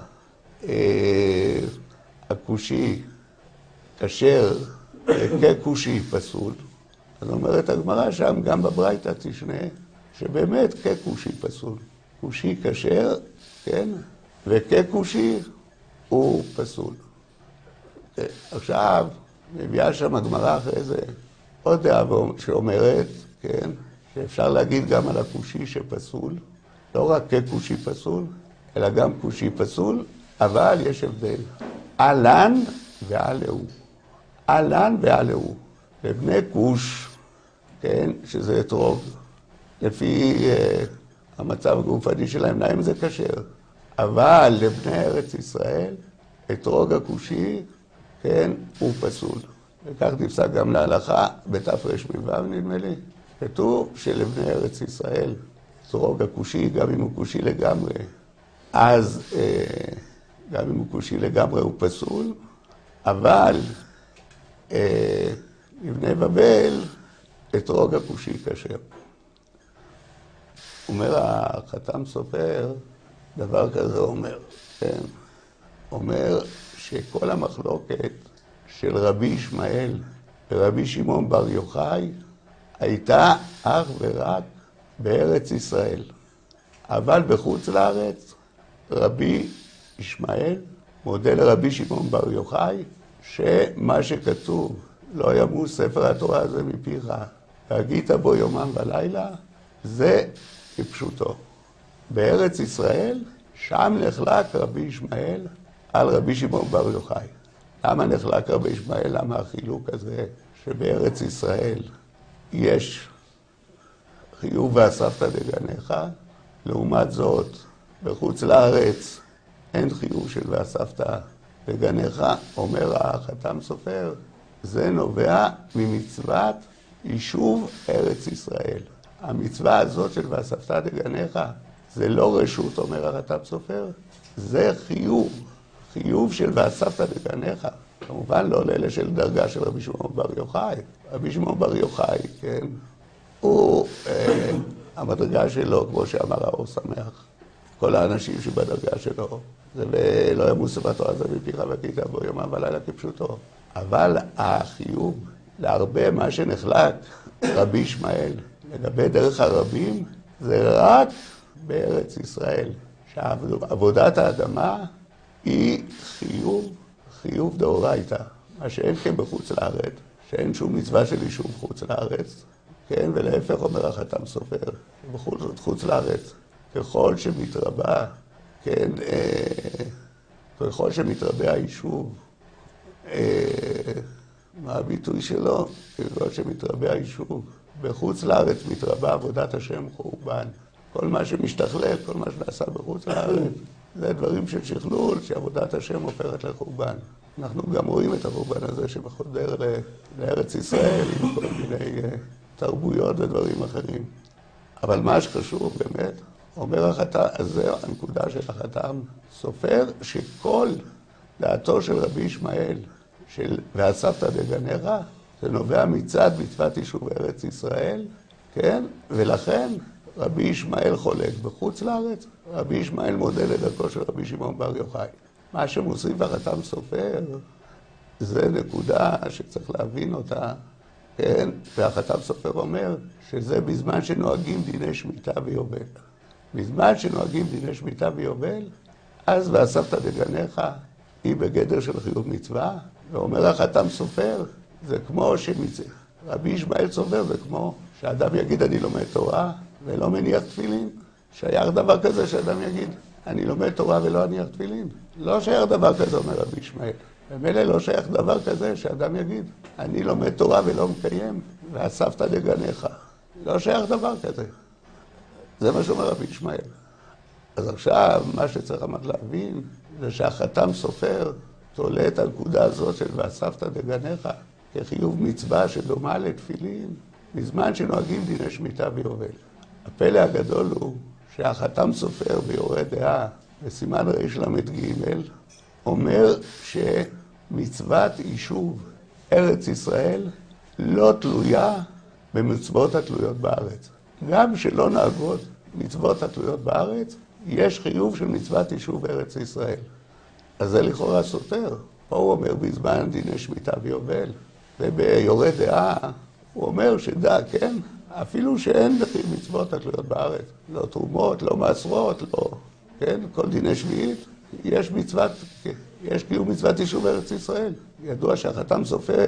הכושי כשר, ככושי פסול. אז אומרת הגמרא שם, גם בברייתא תשנה, שבאמת ככושי פסול. כושי כשר, כן? וככושי הוא פסול. עכשיו, מביאה שם הגמרא אחרי זה עוד דעה שאומרת, כן? שאפשר להגיד גם על הכושי שפסול, לא רק ככושי פסול, אלא גם כושי פסול, אבל יש הבדל. אלן ועלהו. אלן ועלהו. לבני כוש, כן, שזה אתרוג, לפי uh, המצב הגופני שלהם, להם זה כשר. אבל לבני ארץ ישראל, אתרוג הכושי, כן, הוא פסול. וכך נפסק גם להלכה, בתרמ"ו נדמה לי, כתוב שלבני ארץ ישראל, אתרוג הכושי, גם אם הוא כושי לגמרי, אז אה, גם אם הוא כושי לגמרי הוא פסול, אבל אה, לבני בבל, אתרוג הכושי כשר. אומר החתם סופר, דבר כזה אומר, כן? אומר שכל המחלוקת של רבי ישמעאל ורבי שמעון בר יוחאי הייתה אך ורק בארץ ישראל. אבל בחוץ לארץ, רבי ישמעאל מודה לרבי שמעון בר יוחאי שמה שכתוב, לא ימוס ספר התורה הזה מפיך, והגית בו יומם ולילה, זה כפשוטו. בארץ ישראל, שם נחלק רבי ישמעאל על רבי שמעון בר יוחאי. למה נחלק רבי ישמעאל? למה החילוק הזה שבארץ ישראל יש חיוב ואספת דגניך, לעומת זאת, בחוץ לארץ אין חיוב של ואספת דגניך, אומר החתם סופר, זה נובע ממצוות יישוב ארץ ישראל. המצווה הזאת של ואספת דגניך, זה לא רשות, אומר החתם סופר, זה חיוב, חיוב של ואספת דגניך. כמובן לא לאלה של דרגה של רבי שמעון בר יוחאי. רבי שמעון בר יוחאי, כן, הוא, אה, המדרגה שלו, כמו שאמר האור שמח, כל האנשים שבדרגה שלו, זה ולא ימוס בתורה זה מפיך וכיתה בו יומם ולילה כפשוטו. אבל החיוב להרבה מה שנחלק רבי ישמעאל לגבי דרך הרבים, זה רק בארץ ישראל. שעבודת האדמה היא חיוב, חיוב דאורייתא, מה שאין כן בחוץ לארץ, שאין שום מצווה של יישוב חוץ לארץ, כן, ולהפך אומר החתם סופר, בחוץ, חוץ לארץ, ככל שמתרבה, כן, אה, ככל שמתרבה היישוב, אה, מה הביטוי שלו? ככל שמתרבה היישוב, בחוץ לארץ מתרבה עבודת השם חורבן. כל מה שמשתכלל, כל מה שנעשה בחוץ לארץ, זה דברים של שכלול, שעבודת השם הופכת לחורבן. אנחנו גם רואים את החורבן הזה שמחודר לארץ ישראל, עם כל מיני תרבויות ודברים אחרים. אבל מה שחשוב באמת, אומר החתם, אז זה הנקודה של החתם סופר, שכל דעתו של רבי ישמעאל, של ואספת דגניך, זה נובע מצד מצוות יישוב ארץ ישראל, כן? ולכן רבי ישמעאל חולק בחוץ לארץ, רבי ישמעאל מודה לדרכו של רבי שמעון בר יוחאי. מה שמוסיף החתם סופר, זה נקודה שצריך להבין אותה, כן? והחתם סופר אומר שזה בזמן שנוהגים דיני שמיטה ויובל. בזמן שנוהגים דיני שמיטה ויובל, אז ואספת דגניך היא בגדר של חיוב מצווה, ואומר החתם סופר, זה כמו שמצווה. רבי ישמעאל סופר זה כמו שאדם יגיד אני לומד תורה ולא מניח תפילין. שייך דבר כזה שאדם יגיד אני לומד תורה ולא אניח תפילין? לא שייך דבר כזה, אומר רבי ישמעאל. במילא לא שייך דבר כזה שאדם יגיד אני לומד תורה ולא מקיים ואספת דגניך. לא שייך דבר כזה. זה מה שאומר רבי ישמעאל. אז עכשיו מה שצריך עמד להבין זה שהחתם סופר תולה את הנקודה הזאת של ואספת דגניך כחיוב מצווה שדומה לתפילין בזמן שנוהגים דיני שמיטה ויובל. הפלא הגדול הוא שהחתם סופר ביורה דעה בסימן רל"ג אומר שמצוות יישוב ארץ ישראל לא תלויה במצוות התלויות בארץ. גם שלא נהגות מצוות התלויות בארץ, יש חיוב של מצוות יישוב ארץ ישראל. אז זה לכאורה סותר. פה הוא אומר בזמן דיני שמיטה ויובל, וביורה דעה הוא אומר שדע, כן, אפילו שאין בכי מצוות התלויות בארץ, לא תרומות, לא מעשרות, לא, כן, כל דיני שביעית, יש מצוות, יש קיום מצוות יישוב ארץ ישראל. ידוע שהחתם סופר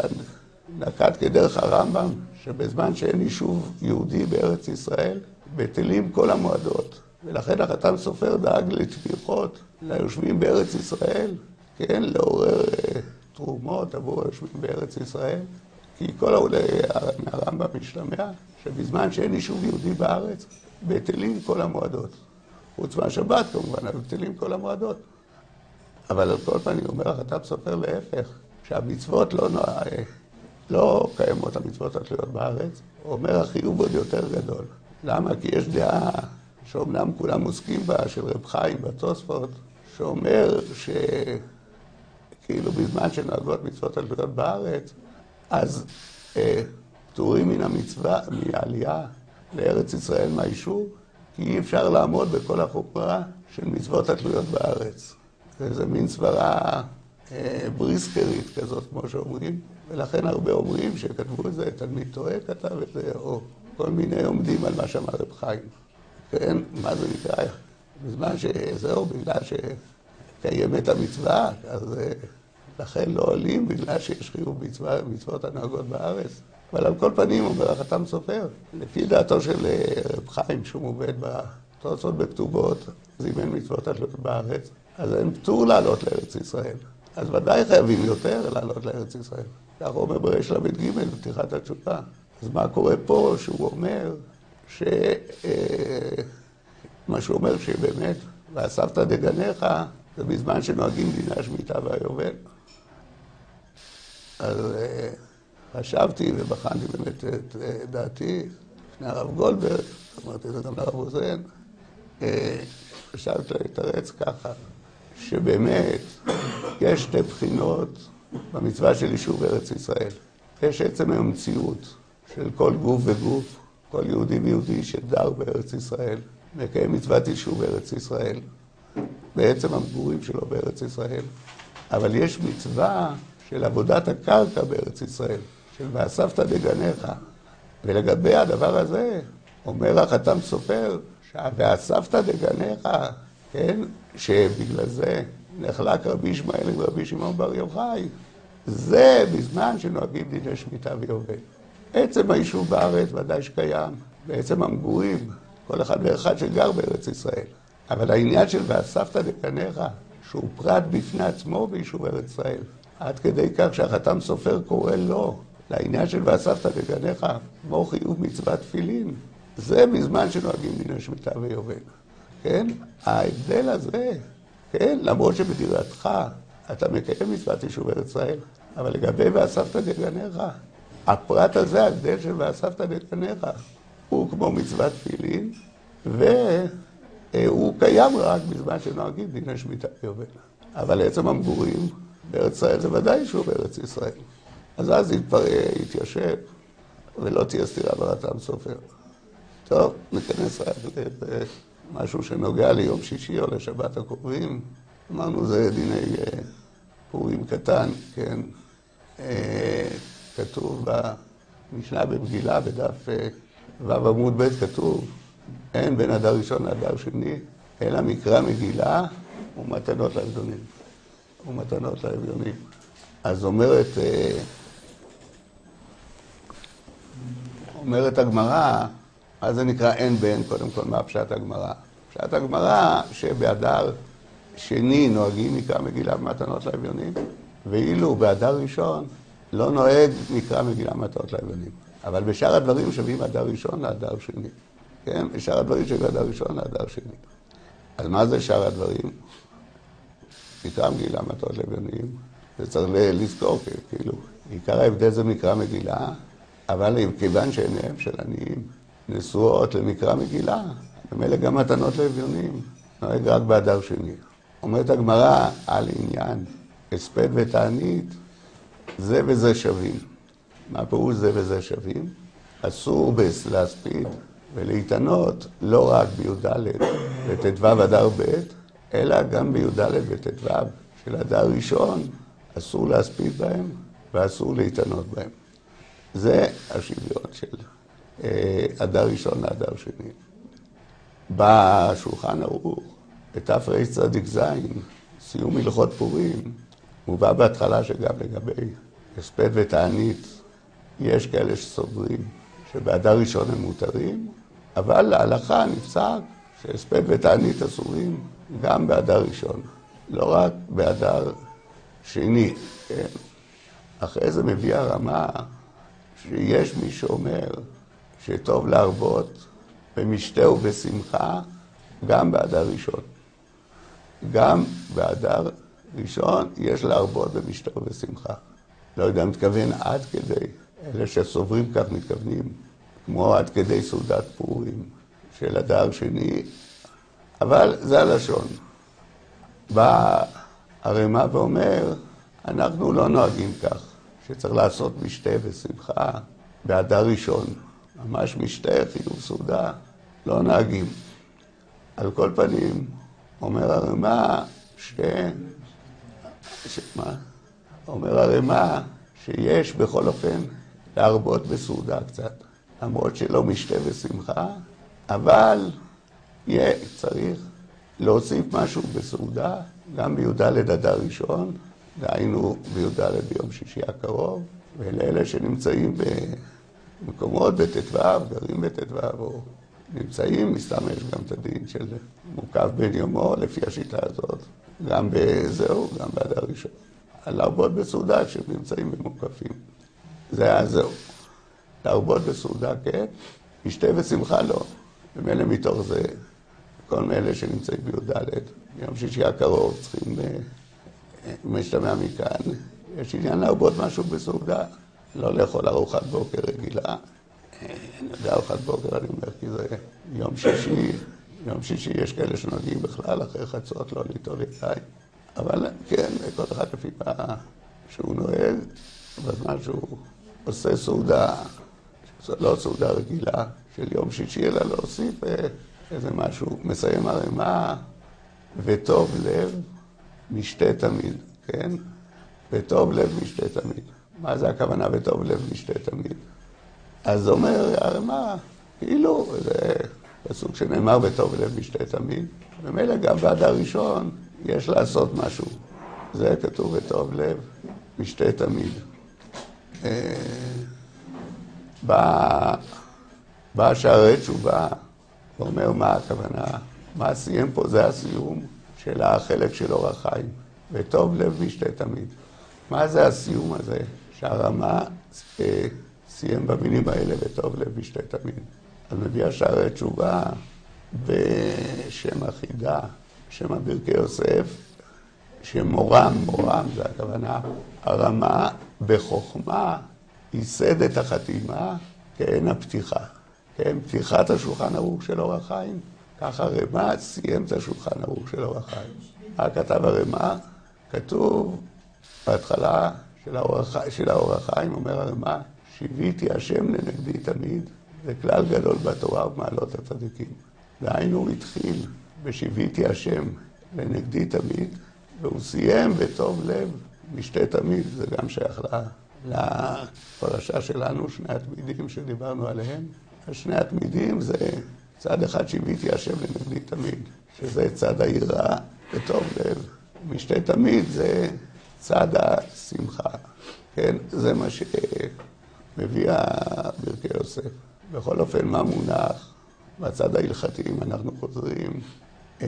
נקט כדרך הרמב"ם, שבזמן שאין יישוב יהודי בארץ ישראל, בטלים כל המועדות. ולכן החתם סופר דאג לתמיכות ליושבים בארץ ישראל, כן, לעורר תרומות עבור היושבים בארץ ישראל, כי כל העולה מהרמב"ם משתמע שבזמן שאין יישוב יהודי בארץ, בטלים כל המועדות. חוץ מהשבת כמובן, אבל בטלים כל המועדות. אבל על כל פנים אומר החתם סופר להפך, שהמצוות לא, לא קיימות המצוות התלויות בארץ, הוא אומר החיוב עוד יותר גדול. למה? כי יש דעה שאומנם כולם עוסקים בה, של רב חיים בתוספות, שאומר שכאילו בזמן שנהגות מצוות התלויות בארץ, אז אה, פטורים מן המצווה, מהעלייה לארץ ישראל מהיישוב, כי אי אפשר לעמוד בכל החומרה של מצוות התלויות בארץ. זה מין סברה אה, בריסקרית כזאת, כמו שאומרים, ולכן הרבה אומרים שכתבו את זה, תלמיד טועה כתב את זה, או כל מיני עומדים על מה שאמר רב חיים. כן, מה זה נקרא? בזמן שזהו, בגלל שקיימת המצווה, אז לכן לא עולים בגלל שיש חיוב מצווה, מצוות הנהגות בארץ. אבל על כל פנים, אומר החתם סופר, לפי דעתו של רב חיים, שהוא עובד בתוצאות בכתובות, אז אם אין מצוות התלויות בארץ, אז אין פטור לעלות לארץ ישראל. אז ודאי חייבים יותר לעלות לארץ ישראל. כך אומר בריש ל"ג בפתיחת התשובה. אז מה קורה פה? שהוא אומר ש... מה שהוא אומר שבאמת, ואספת דגניך, זה בזמן שנוהגים דיני השמיטה והיובל. אז חשבתי ובחנתי באמת את דעתי לפני הרב גולדברג, אמרתי את זה גם לרב רוזן, חשבתי להתרץ ככה, שבאמת יש שתי בחינות במצווה של יישוב ארץ ישראל. יש עצם המציאות של כל גוף וגוף, כל יהודי ויהודי שדר בארץ ישראל, מקיים מצוות יישוב ארץ ישראל, בעצם המגורים שלו בארץ ישראל. אבל יש מצווה של עבודת הקרקע בארץ ישראל, של ואספת דגניך. ולגבי הדבר הזה, אומר החתם סופר, ואספת דגניך, כן, שבגלל זה נחלק רבי ישמעאל עם רבי שמעון בר יוחאי, זה בזמן שנוהגים דיני שמיטה ויובל. עצם היישוב בארץ ודאי שקיים, בעצם המגורים, כל אחד ואחד שגר בארץ ישראל. אבל העניין של ואספת דגניך, שהוא פרט בפני עצמו ביישוב ארץ ישראל, עד כדי כך שהחתם סופר קורא לו, לעניין של ואספת דגניך, כמו חיוב מצוות תפילין, זה בזמן שנוהגים דיני שמיטה ויובל. כן? ההבדל הזה, כן? למרות שבדירתך אתה מקיים מצוות יישוב ארץ ישראל, אבל לגבי ואספת דגניך, הפרט הזה, ההבדל של ואספת דגניך, הוא כמו מצוות תפילין, והוא קיים רק בזמן שנוהגים דיני שמיטה ויובל. אבל עצם המגורים בארץ ישראל זה ודאי יישוב ארץ ישראל. אז אז יתיישב, ולא תהיה סתירה בחתם סופר. טוב, ניכנס רק למשהו שנוגע ליום שישי או לשבת הקרובים. אמרנו, זה דיני פורים קטן, כן. כתוב במשנה במגילה, בדף ו' עמוד ב' כתוב, אין בין אדר ראשון לאדר שני, אלא מקרא מגילה ומתנות לאביונים. ומתנות לאביונים. אז אומרת, אומרת הגמרא, אז זה נקרא אין בין, קודם כל, מה פשט הגמרא? פשט הגמרא שבאדר שני נוהגים מקרא מגילה ומתנות לאביונים, ואילו באדר ראשון לא נוהג מקרא מגילה ומתנות לאביונים. אבל בשאר הדברים שווים אדר ראשון לאדר שני. כן? בשאר הדברים שווים אדר ראשון לאדר שני. אז מה זה שאר הדברים? מקרא מגילה ומתנות לאביונים. זה צריך לזכור, כאילו, עיקר ההבדל זה מקרא מגילה, אבל כיוון שעיניהם של עניים נשואות למקרא מגילה, במילא גם מתנות לאביונים, נוהג רק באדר שני. אומרת הגמרא על עניין, הספד ותענית, זה וזה שווים. מה פירוש זה וזה שווים? אסור להספיד ולהתענות לא רק בי"ד וט"ו אדר ב', אלא גם בי"ד וט"ו של אדר ראשון, אסור להספיד בהם ואסור להתענות בהם. זה השוויון של אדר ראשון לאדר שני. בשולחן ערוך, בתרצ"ז, סיום הלכות פורים, מובא בהתחלה שגם לגבי הספד ותענית, יש כאלה שסוברים שבאדר ראשון הם מותרים, אבל להלכה נפסק שהספד ותענית אסורים גם באדר ראשון, לא רק באדר שני. כן? אחרי זה מביא הרמה שיש מי שאומר שטוב להרבות במשתה ובשמחה גם באדר ראשון. גם באדר ראשון יש להרבות במשתה ובשמחה. לא יודע, מתכוון עד כדי, אלה שסוברים כך מתכוונים, כמו עד כדי סעודת פורים של אדר שני, אבל זה הלשון. בא הרמ"א ואומר, אנחנו לא נוהגים כך, שצריך לעשות משתה ושמחה באדר ראשון. ממש משתה, חיוב סעודה, לא נוהגים. על כל פנים, אומר הרמ"א ש... ש... מה? אומר הרמ"א שיש בכל אופן להרבות בסעודה קצת, למרות שלא משתה ושמחה, אבל יהיה צריך להוסיף משהו בסעודה, גם בי"ד אדר ראשון, דהיינו בי"ד ביום שישי הקרוב, ולאלה שנמצאים במקומות בט"ו, גרים בט"ו, או נמצאים, מסתם יש גם את הדין של מוקף בן יומו, לפי השיטה הזאת, גם בזהו, גם באדר ראשון. על להרבות בסעודה כשהם נמצאים במוקפים. זה היה זהו. להרבות בסעודה, כן? משתה ושמחה לא. ומילא מתוך זה, כל מאלה שנמצאים בי"ד, יום שישי הקרוב צריכים משתמע מכאן. יש עניין להרבות משהו בסעודה, לא לאכול ארוחת בוקר רגילה. אני יודע ארוחת בוקר, אני אומר, כי זה יום שישי, יום שישי יש כאלה שנוהגים בכלל, אחרי חצות לא ליטול ידיים. אבל כן, כל אחד לפי מה שהוא נוהג, בזמן שהוא עושה סעודה, לא סעודה רגילה של יום שישי, אלא להוסיף איזה משהו, מסיים הרמה, וטוב לב משתה תמיד, כן? וטוב לב משתה תמיד. מה זה הכוונה וטוב לב משתה תמיד? אז אומר הרמה, כאילו, זה פסוק שנאמר וטוב לב משתה תמיד, ומילא גם באדר ראשון יש לעשות משהו. זה כתוב וטוב לב משתה תמיד. בא, בא שערי תשובה, ואומר מה הכוונה, מה סיים פה, זה הסיום של החלק של אורח חיים, וטוב לב משתה תמיד. מה זה הסיום הזה שהרמה אה, סיים במילים האלה וטוב לב משתה תמיד? אז מביאה שערי תשובה בשם החידה, שם הברכי יוסף, שמורם, מורם זה הכוונה, הרמה בחוכמה ייסד את החתימה כעין הפתיחה. כן, פתיחת השולחן ערוך של אורח חיים, ככה הרמה סיים את השולחן ערוך של אורח חיים. מה כתב הרמה? כתוב בהתחלה של האורח, של האורח חיים, אומר הרמה, שיביתי השם לנגדי תמיד, זה כלל גדול בתורה ובמעלות הצדיקים. דהיינו הוא התחיל בשיביתי השם לנגדי תמיד, והוא סיים בטוב לב משתה תמיד, זה גם שייך לפרשה שלנו, שני התמידים שדיברנו עליהם. השני התמידים זה צד אחד שיביתי השם לנגדי תמיד, שזה צד היראה בטוב לב. משתה תמיד זה צד השמחה, כן? זה מה שמביא ברכי יוסף. בכל אופן, מה מונח? בצד ההלכתי, אם אנחנו חוזרים, אה,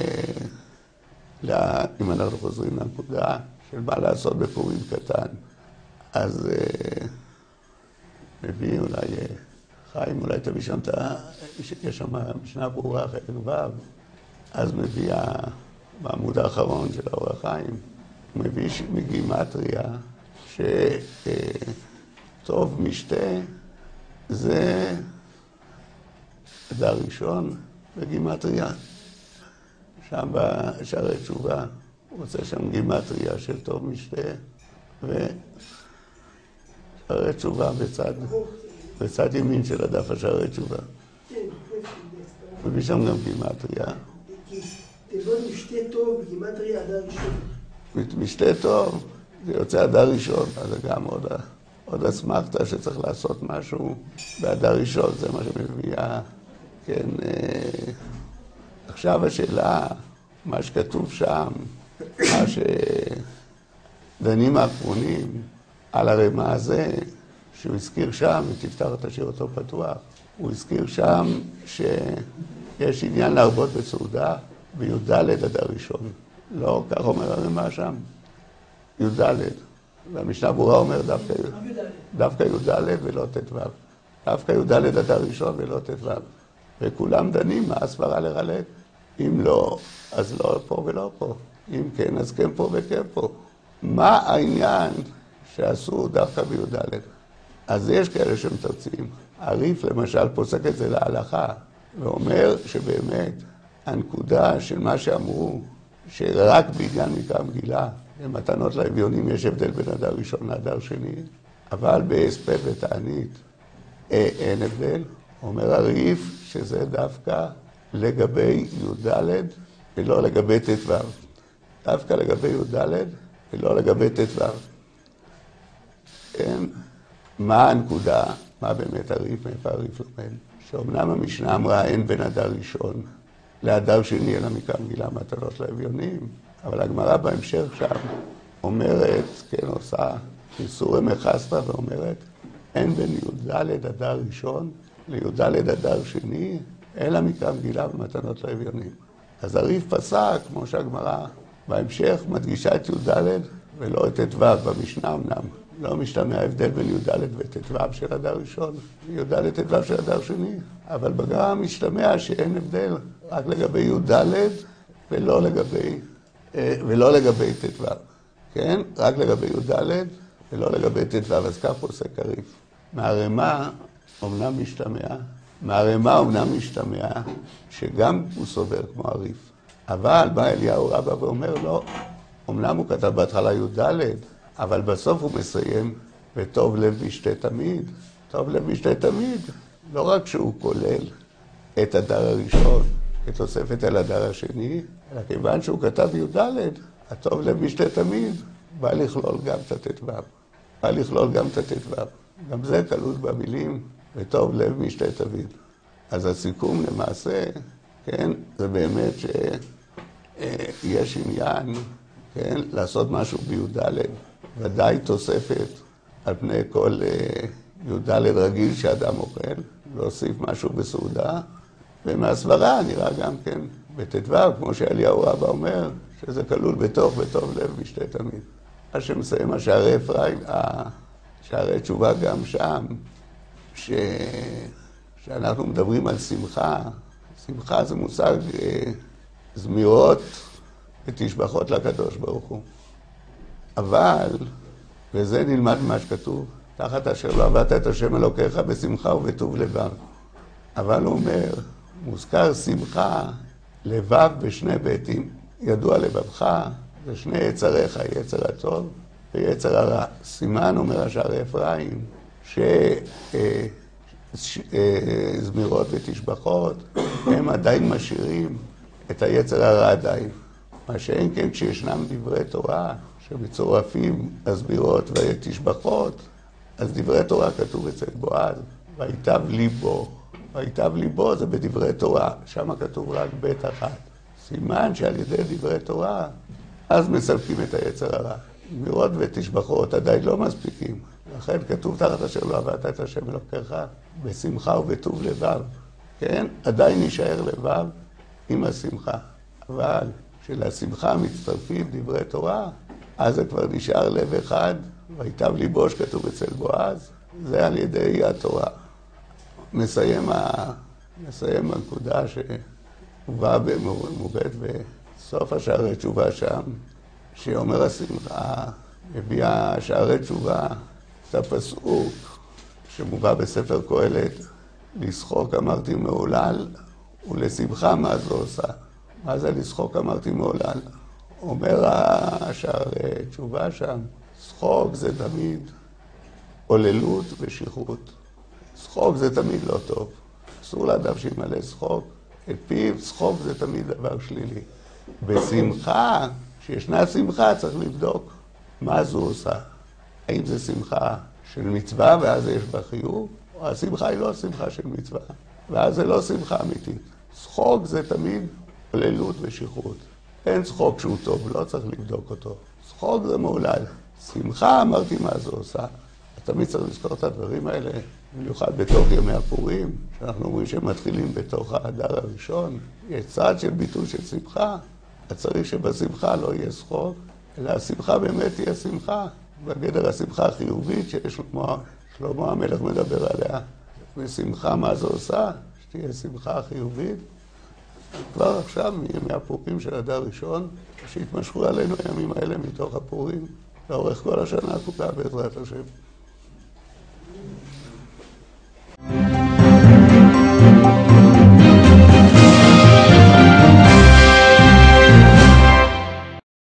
לה, אם אנחנו חוזרים לנקודה של מה לעשות בפורים קטן, אז אה, מביא אולי, אה, חיים, אולי תביא שם את ה... יש שם משנה ברורה, חלק ו', אז מביא בעמוד האחרון של האור החיים, הוא מביא מגימטריה שטוב משתה זה אדר ראשון בגימטריה. שם בשערי תשובה הוא רוצה שם גימטריה של טוב משתה, ושערי תשובה בצד, בצד ימין של הדף השערי תשובה. מביא שם גם גימטריה. תיבות משתה טוב בגימטריה אדר ראשון. משתה טוב זה יוצא אדר ראשון, אז זה גם עוד, עוד אסמכתה שצריך לעשות משהו באדר ראשון, זה מה שמביאה, כן. עכשיו השאלה, מה שכתוב שם, מה שדנים האחרונים על הרמה הזה, שהוא הזכיר שם, ותפתח את השיר אותו פתוח, הוא הזכיר שם שיש עניין להרבות בסעודה בי"ד אדר ראשון. לא, כך אומר הרמה שם, י"ד. והמשנה ברורה אומר דווקא, דווקא י"ד ולא ט"ו. דווקא י"ד אדר ראשון ולא ט"ו. וכולם דנים מה הסברה לרלט. אם לא, אז לא פה ולא פה. אם כן, אז כן פה וכן פה. מה העניין שעשו דווקא בי"ד? אז יש כאלה שמתרצים. הריף למשל פוסק את זה להלכה, ואומר שבאמת הנקודה של מה שאמרו, שרק בעניין מקרא מגילה, במתנות לאביונים יש הבדל בין אדר ראשון לאדר שני, אבל בהספד ותענית אין הבדל. אומר הריף שזה דווקא לגבי י"ד ולא לגבי ט"ו. דווקא לגבי י"ד ולא לגבי ט"ו. כן? מה הנקודה? מה באמת הריף? מאיפה הריף לומד? שאומנם המשנה אמרה אין בין אדר ראשון לאדר שני אלא מקרא מגילה מתנות לאביונים, אבל הגמרא בהמשך שם אומרת, כן, עושה איסורי מחסתא ואומרת אין בין י"ד אדר ראשון לי"ד אדר שני אלא מקרא מגילה ומתנות לאביונים. אז הריף פסק, כמו שהגמרא בהמשך מדגישה את י"ד ולא ט"ו במשנה אמנם. לא משתמע ההבדל בין י"ד וט"ו של אדר ראשון, י"ד ט"ו של אדר שני, אבל בגמרא משתמע שאין הבדל רק לגבי י"ד ולא לגבי, ולא לגבי ט"ו. כן? רק לגבי י"ד ולא לגבי ט"ו, אז כך פוסק הריף. מהרמ"א אומנם משתמע, מהרמ"א אומנם משתמע שגם הוא סובר כמו הריף. אבל בא אליהו רבא ואומר לו, אומנם הוא כתב בהתחלה י"ד, אבל בסוף הוא מסיים, וטוב לב משתה תמיד. טוב לב משתה תמיד, לא רק שהוא כולל את הדר הראשון, כתוספת אל הדר השני, אלא כיוון שהוא כתב י"ד, הטוב לב משתה תמיד, בא לכלול גם את הט"ו. בא לכלול גם את הט"ו. גם זה כלול במילים, וטוב לב משתה תמיד. אז הסיכום למעשה, כן, זה באמת שיש עניין, כן, לעשות משהו בי"ד, ודאי תוספת על פני כל י"ד רגיל שאדם אוכל, להוסיף משהו בסעודה, ומהסברה נראה גם כן בט"ו, כמו שאליהו רבא אומר, שזה כלול בתוך וטוב לב משתה תמיד. מה שמסיים השערי אפרים, השערי תשובה גם שם, ש... שאנחנו מדברים על שמחה, שמחה זה מושג אה, זמירות ותשבחות לקדוש ברוך הוא. אבל, וזה נלמד מה שכתוב, תחת אשר לא עבדת את השם אלוקיך בשמחה ובטוב לבב. אבל הוא אומר, מוזכר שמחה לבב בשני ביתים. ידוע לבבך, זה שני יצריך, יצר הטוב ויצר הרע. סימן, אומר השערי אפרים, ש... אה, זמירות ותשבחות, הם עדיין משאירים את היצר הרע עדיין. מה שאין כן כשישנם דברי תורה שמצורפים הזמירות והתשבחות, אז דברי תורה כתוב אצל בועז, ויטב ליבו. ויטב ליבו זה בדברי תורה, שם כתוב רק בית אחת. סימן שעל ידי דברי תורה, אז מסלקים את היצר הרע. זמירות ותשבחות עדיין לא מספיקים. לכן כתוב תחת אשר לא עבדת את השם אלוקיך בשמחה ובטוב לבב. כן? עדיין נשאר לבב עם השמחה. אבל כשלשמחה מצטרפים דברי תורה, אז זה כבר נשאר לב אחד, ויטב ליבו שכתוב אצל בועז, זה על ידי התורה. מסיים, ה... מסיים הנקודה שהובאה במובאת בסוף השערי תשובה שם, שאומר השמחה, הביאה שערי תשובה את הפסוק שמובא בספר קהלת, לשחוק אמרתי מעולל ולשמחה מה זה עושה. מה זה לשחוק אמרתי מעולל? אומר השערי תשובה שם, שחוק זה תמיד עוללות ושכרות. שחוק זה תמיד לא טוב. אסור לאדם שימלא שחוק. את פיו שחוק זה תמיד דבר שלילי. בשמחה, כשישנה שמחה צריך לבדוק מה זו עושה. האם זה שמחה של מצווה ואז יש בה חיוב, או השמחה היא לא שמחה של מצווה, ואז זה לא שמחה אמיתית. שחוק זה תמיד עוללות ושכרות. אין שחוק שהוא טוב, לא צריך לבדוק אותו. שחוק זה מעולל. שמחה, אמרתי מה זה עושה. תמיד צריך לזכור את הדברים האלה, במיוחד בתוך ימי הפורים, שאנחנו אומרים שהם מתחילים בתוך האדר הראשון. יש צעד של ביטוי של שמחה, אז צריך שבשמחה לא יהיה שחוק, אלא השמחה באמת תהיה שמחה, בגדר השמחה החיובית ששלמה המלך מדבר עליה. ושמחה מה זה עושה? שתהיה שמחה חיובית. כבר עכשיו, מימי הפורים של אדר ראשון, שהתמשכו עלינו הימים האלה מתוך הפורים, לאורך כל השנה כולה בעזרת השם.